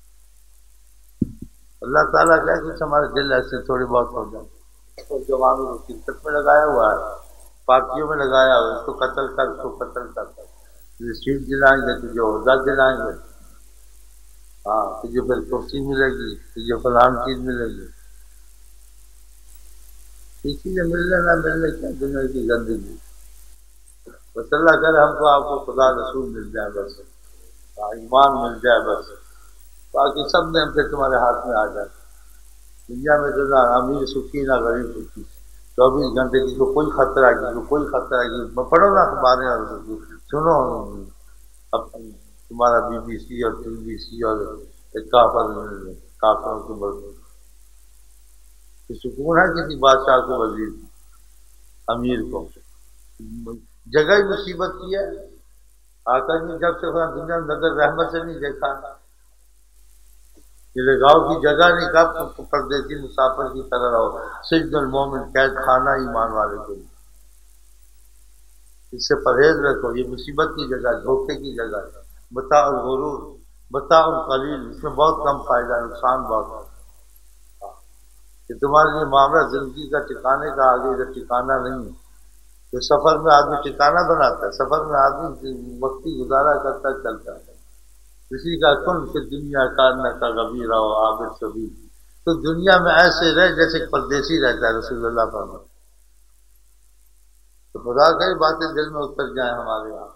اللہ تعالیٰ کہہ کچھ ہمارے دل ایسے تھوڑے بہت ہو جائیں، جوانوں کی خدمت میں لگایا ہوا ہے، پارٹیوں میں لگایا ہوا ہے، اس کو قتل کر، اس کو قتل کر، تجھے سیٹ دلائیں گے، تجھے عہدہ دلائیں گے، ہاں تجھے پھر کرسی ملے گی، تجھے فلان چیز ملے گی، اسی لیے ملنے نہ ملنے کیا دنیا کی زندگی، بس اللہ کرے ہم کو آپ کو خدا رسول مل جائے، بس ایمان مل جائے، بس باقی سب نے پھر تمہارے ہاتھ میں آ جائے۔ دنیا میں تو نہ امیر سکھی نہ غریب سکھی، چوبیس گھنٹے کی کو کوئی خطرہ کی کو کوئی خطرہ کی، پڑھو نا تمہارے سنو، اب تمہارا بی بی سی اور ٹی بی سی اور کافر کافروں کے بڑے سکون ہے کسی بادشاہ کو، وزیر امیر کو، جگہ ہی مصیبت کی ہے. آقا نے جب سے دنیا میں نظر رحمت سے نہیں دیکھا کہ لگاؤ کی جگہ نہیں، کب پردیسی مسافر کی طرح رہو. سجن المومن قید خانہ ایمان والے کے لیے، اس سے پرہیز رکھو. یہ مصیبت کی جگہ، دھوکے کی جگہ ہے. متاع الغرور، متاع القلیل، اس میں بہت کم فائدہ، نقصان بہت ہے. کہ تمہارے لیے معاملہ زندگی کا ٹھکانے کا آگے کا ٹھکانا نہیں ہے. تو سفر میں آدمی ٹھکانا بناتا ہے، سفر میں آدمی وقتی گزارا کرتا چلتا ہے. کسی کا کن سے دنیا کارنا کا غبی رہو عابد سبھی، تو دنیا میں ایسے رہ جیسے پردیسی رہتا ہے. رسول اللہ فرماتے تو خدا کئی باتیں دل میں اتر جائیں ہمارے یہاں.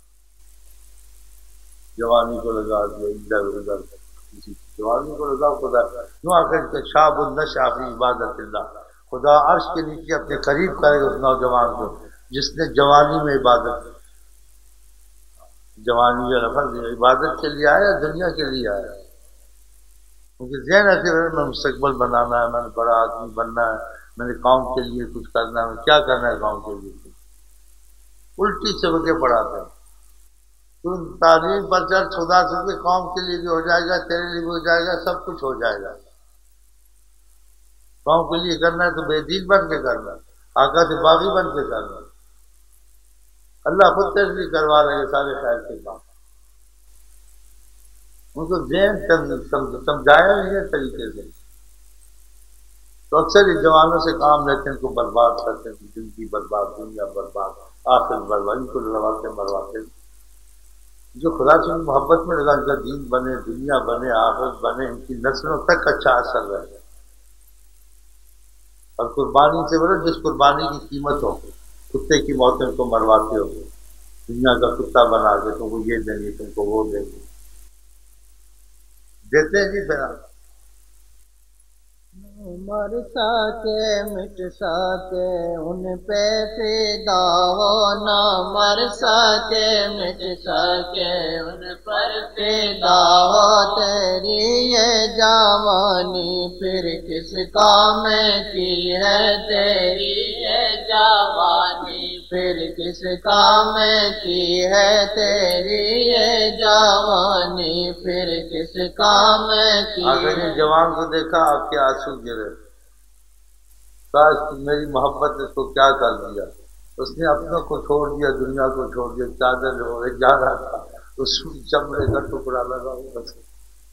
جوانی کو لگا دیا ادھر ادھر، کسی جوانی کو لگا خدا کیوں آخر کے شاب النشا فی عبادت اللہ. خدا عرش کے نیچے اپنے قریب کرے اس نوجوان کو جس نے جوانی میں عبادت کی. جوانی کا لفظ عبادت کے لیے آیا، دنیا کے لیے آیا. کیونکہ ذہن ایسے میں مستقبل بنانا ہے، میں نے بڑا آدمی بننا ہے، میں نے قوم کے لیے کچھ کرنا ہے. کیا کرنا ہے قوم کے لیے؟ الٹی سبقیں پڑھاتے ہیں. تو تعلیم پر چل خدا سے قوم کے لیے بھی ہو جائے گا، تیرے لیے بھی ہو جائے گا، سب کچھ ہو جائے گا. قوم کے لیے کرنا ہے تو بے دین بن کے کرنا، آقا سے باغی بن کے کرنا. اللہ خود تیرے لیے کروا لے گے سارے خیر کے کام. ان کو ذہن سمجھایا نہیں ہے طریقے سے. تو اکثر اس جوانوں سے کام لیتے ہیں، ان کو برباد کرتے ہیں. زندگی برباد، دنیا برباد، آخر برباد، ان کو لڑواتے مرواتے. جو خدا سے محبت میں لگا، ان کا دین بنے، دنیا بنے، آخرت بنے، ان کی نسلوں تک اچھا اثر رہے. اور قربانی سے بولو جس قربانی کی قیمت ہو. کتے کی موتیں ان کو مرواتے ہو، دنیا کا کتا بنا کے تم کو یہ دیں گے، تم کو وہ دیں گے. دیتے ہیں جی پھر مر سکے مٹ سکے ان پہ فدا ہو نہ، مر سکے مٹ سکے ان پر فدا ہو. تیری یہ جوانی پھر کس کام کی ہے، تیری یہ جوانی پھر کس کام کی ہے، تیری یہ جوانی پھر کس کام کی ہے. اگر یہ جوان کو دیکھا آپ کے آنسو گرے، کاش میری محبت نے اس کو کیا کر دیا. اس نے اپنوں کو چھوڑ دیا، دنیا کو چھوڑ دیا. چادر جو جا رہا تھا اس چمڑے کا ٹکڑا لگا ہوا تھا.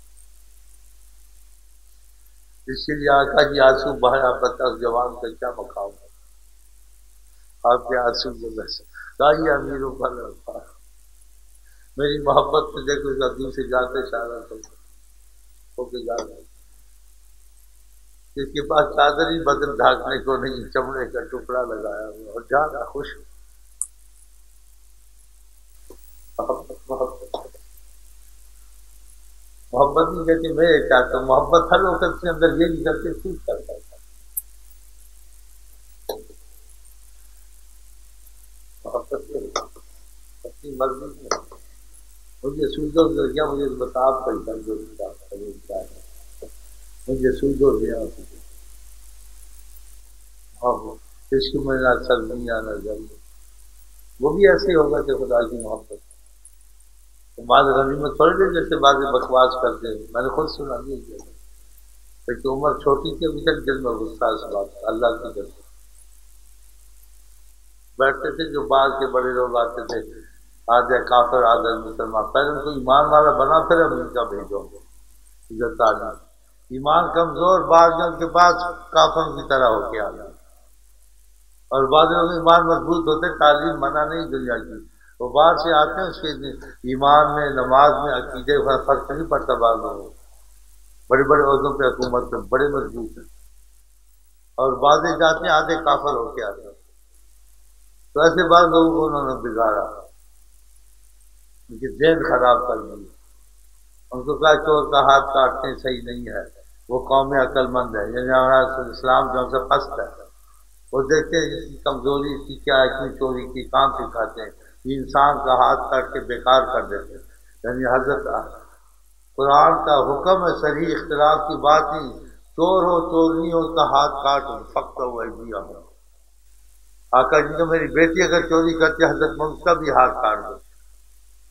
اسی لیے آقا جی آنسو بہایا. بتا اس جوان کا کیا مقام ہے. آپ کے آنسو کہا یہ امیروں کا لڑکا میری محبت سے دیکھو اس دل سے جاتے اشارہ ہو کے جا رہا. اس کے پاس چادر ہی بدن ڈھانکنے کو نہیں، چمڑے کا ٹکڑا لگایا ہوا اور جا رہا خوش. محبت محبت نہیں کہتے میں یہ چاہتا ہوں. محبت ہر وقت کے اندر یہ نہیں کرتے خوش کرتا تھا. محبت اپنی مرضی میں مجھے سوجو گر گیا، مجھے بتا آپ کا کر دو مجھے سوجو گیا. عشق میں نہ سرمیاں نہ جل، وہ بھی ایسے ہوگا کہ خدا کی محبت. بعض غنیمت تھوڑی دیر جیسے بعض بکواس کرتے ہیں. میں نے خود سنا نہیں کیا، لیکن عمر چھوٹی تھی ابھی تک دل میں غصہ اس بات اللہ کی طرف. بیٹھتے تھے جو بعض کے بڑے لوگ آتے تھے، آدھے کافر آدھے مسلمان. پہلے ان کو ایمان والا بنا پھر امریکہ بھیجو. تعلیم ایمان کمزور، بعض جو ان کے پاس کافروں کی طرح ہو کے آ گیا. اور بعض لوگ ایمان مضبوط ہوتے، تعلیم منع نہیں دنیا کی. وہ باہر سے آتے ہیں، اس کے ایمان میں، نماز میں، عقیدے کا فرق نہیں پڑتا. بعض لوگ بڑے بڑے عہدوں پہ حکومت میں بڑے مضبوط ہیں، اور بعضے جاتے ہیں آدھے کافر ہو کے آتے ہیں. تو ایسے بعض لوگوں کو انہوں نے بگاڑا، ان کی ذہن خراب کر دی. ان کو کہا چور کا ہاتھ کاٹنے صحیح نہیں ہے. وہ قوم عقل مند ہے، یعنی ہمارا اسلام جو سے پست ہے. وہ دیکھتے ہیں اس کی کمزوری، اس کی کیا، اتنی چوری کی کام سکھاتے ہیں. یہ انسان کا ہاتھ کاٹ کے بیکار کر دیتے ہیں. یعنی حضرت قرآن کا حکم ہے، صریح اختلاف کی بات نہیں. چور ہو چورنی ہو اس کا ہاتھ کاٹ فقط ہوا دیا ہو. آقا جی تو میری بیٹی اگر چوری کرتی ہے حضرت میں اس کا بھی ہاتھ کاٹ دو.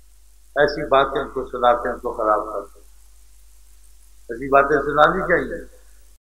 ایسی باتیں ان کو سناتے ہیں، ان کو خراب کرتے ہیں. ایسی باتیں سنانی چاہیے.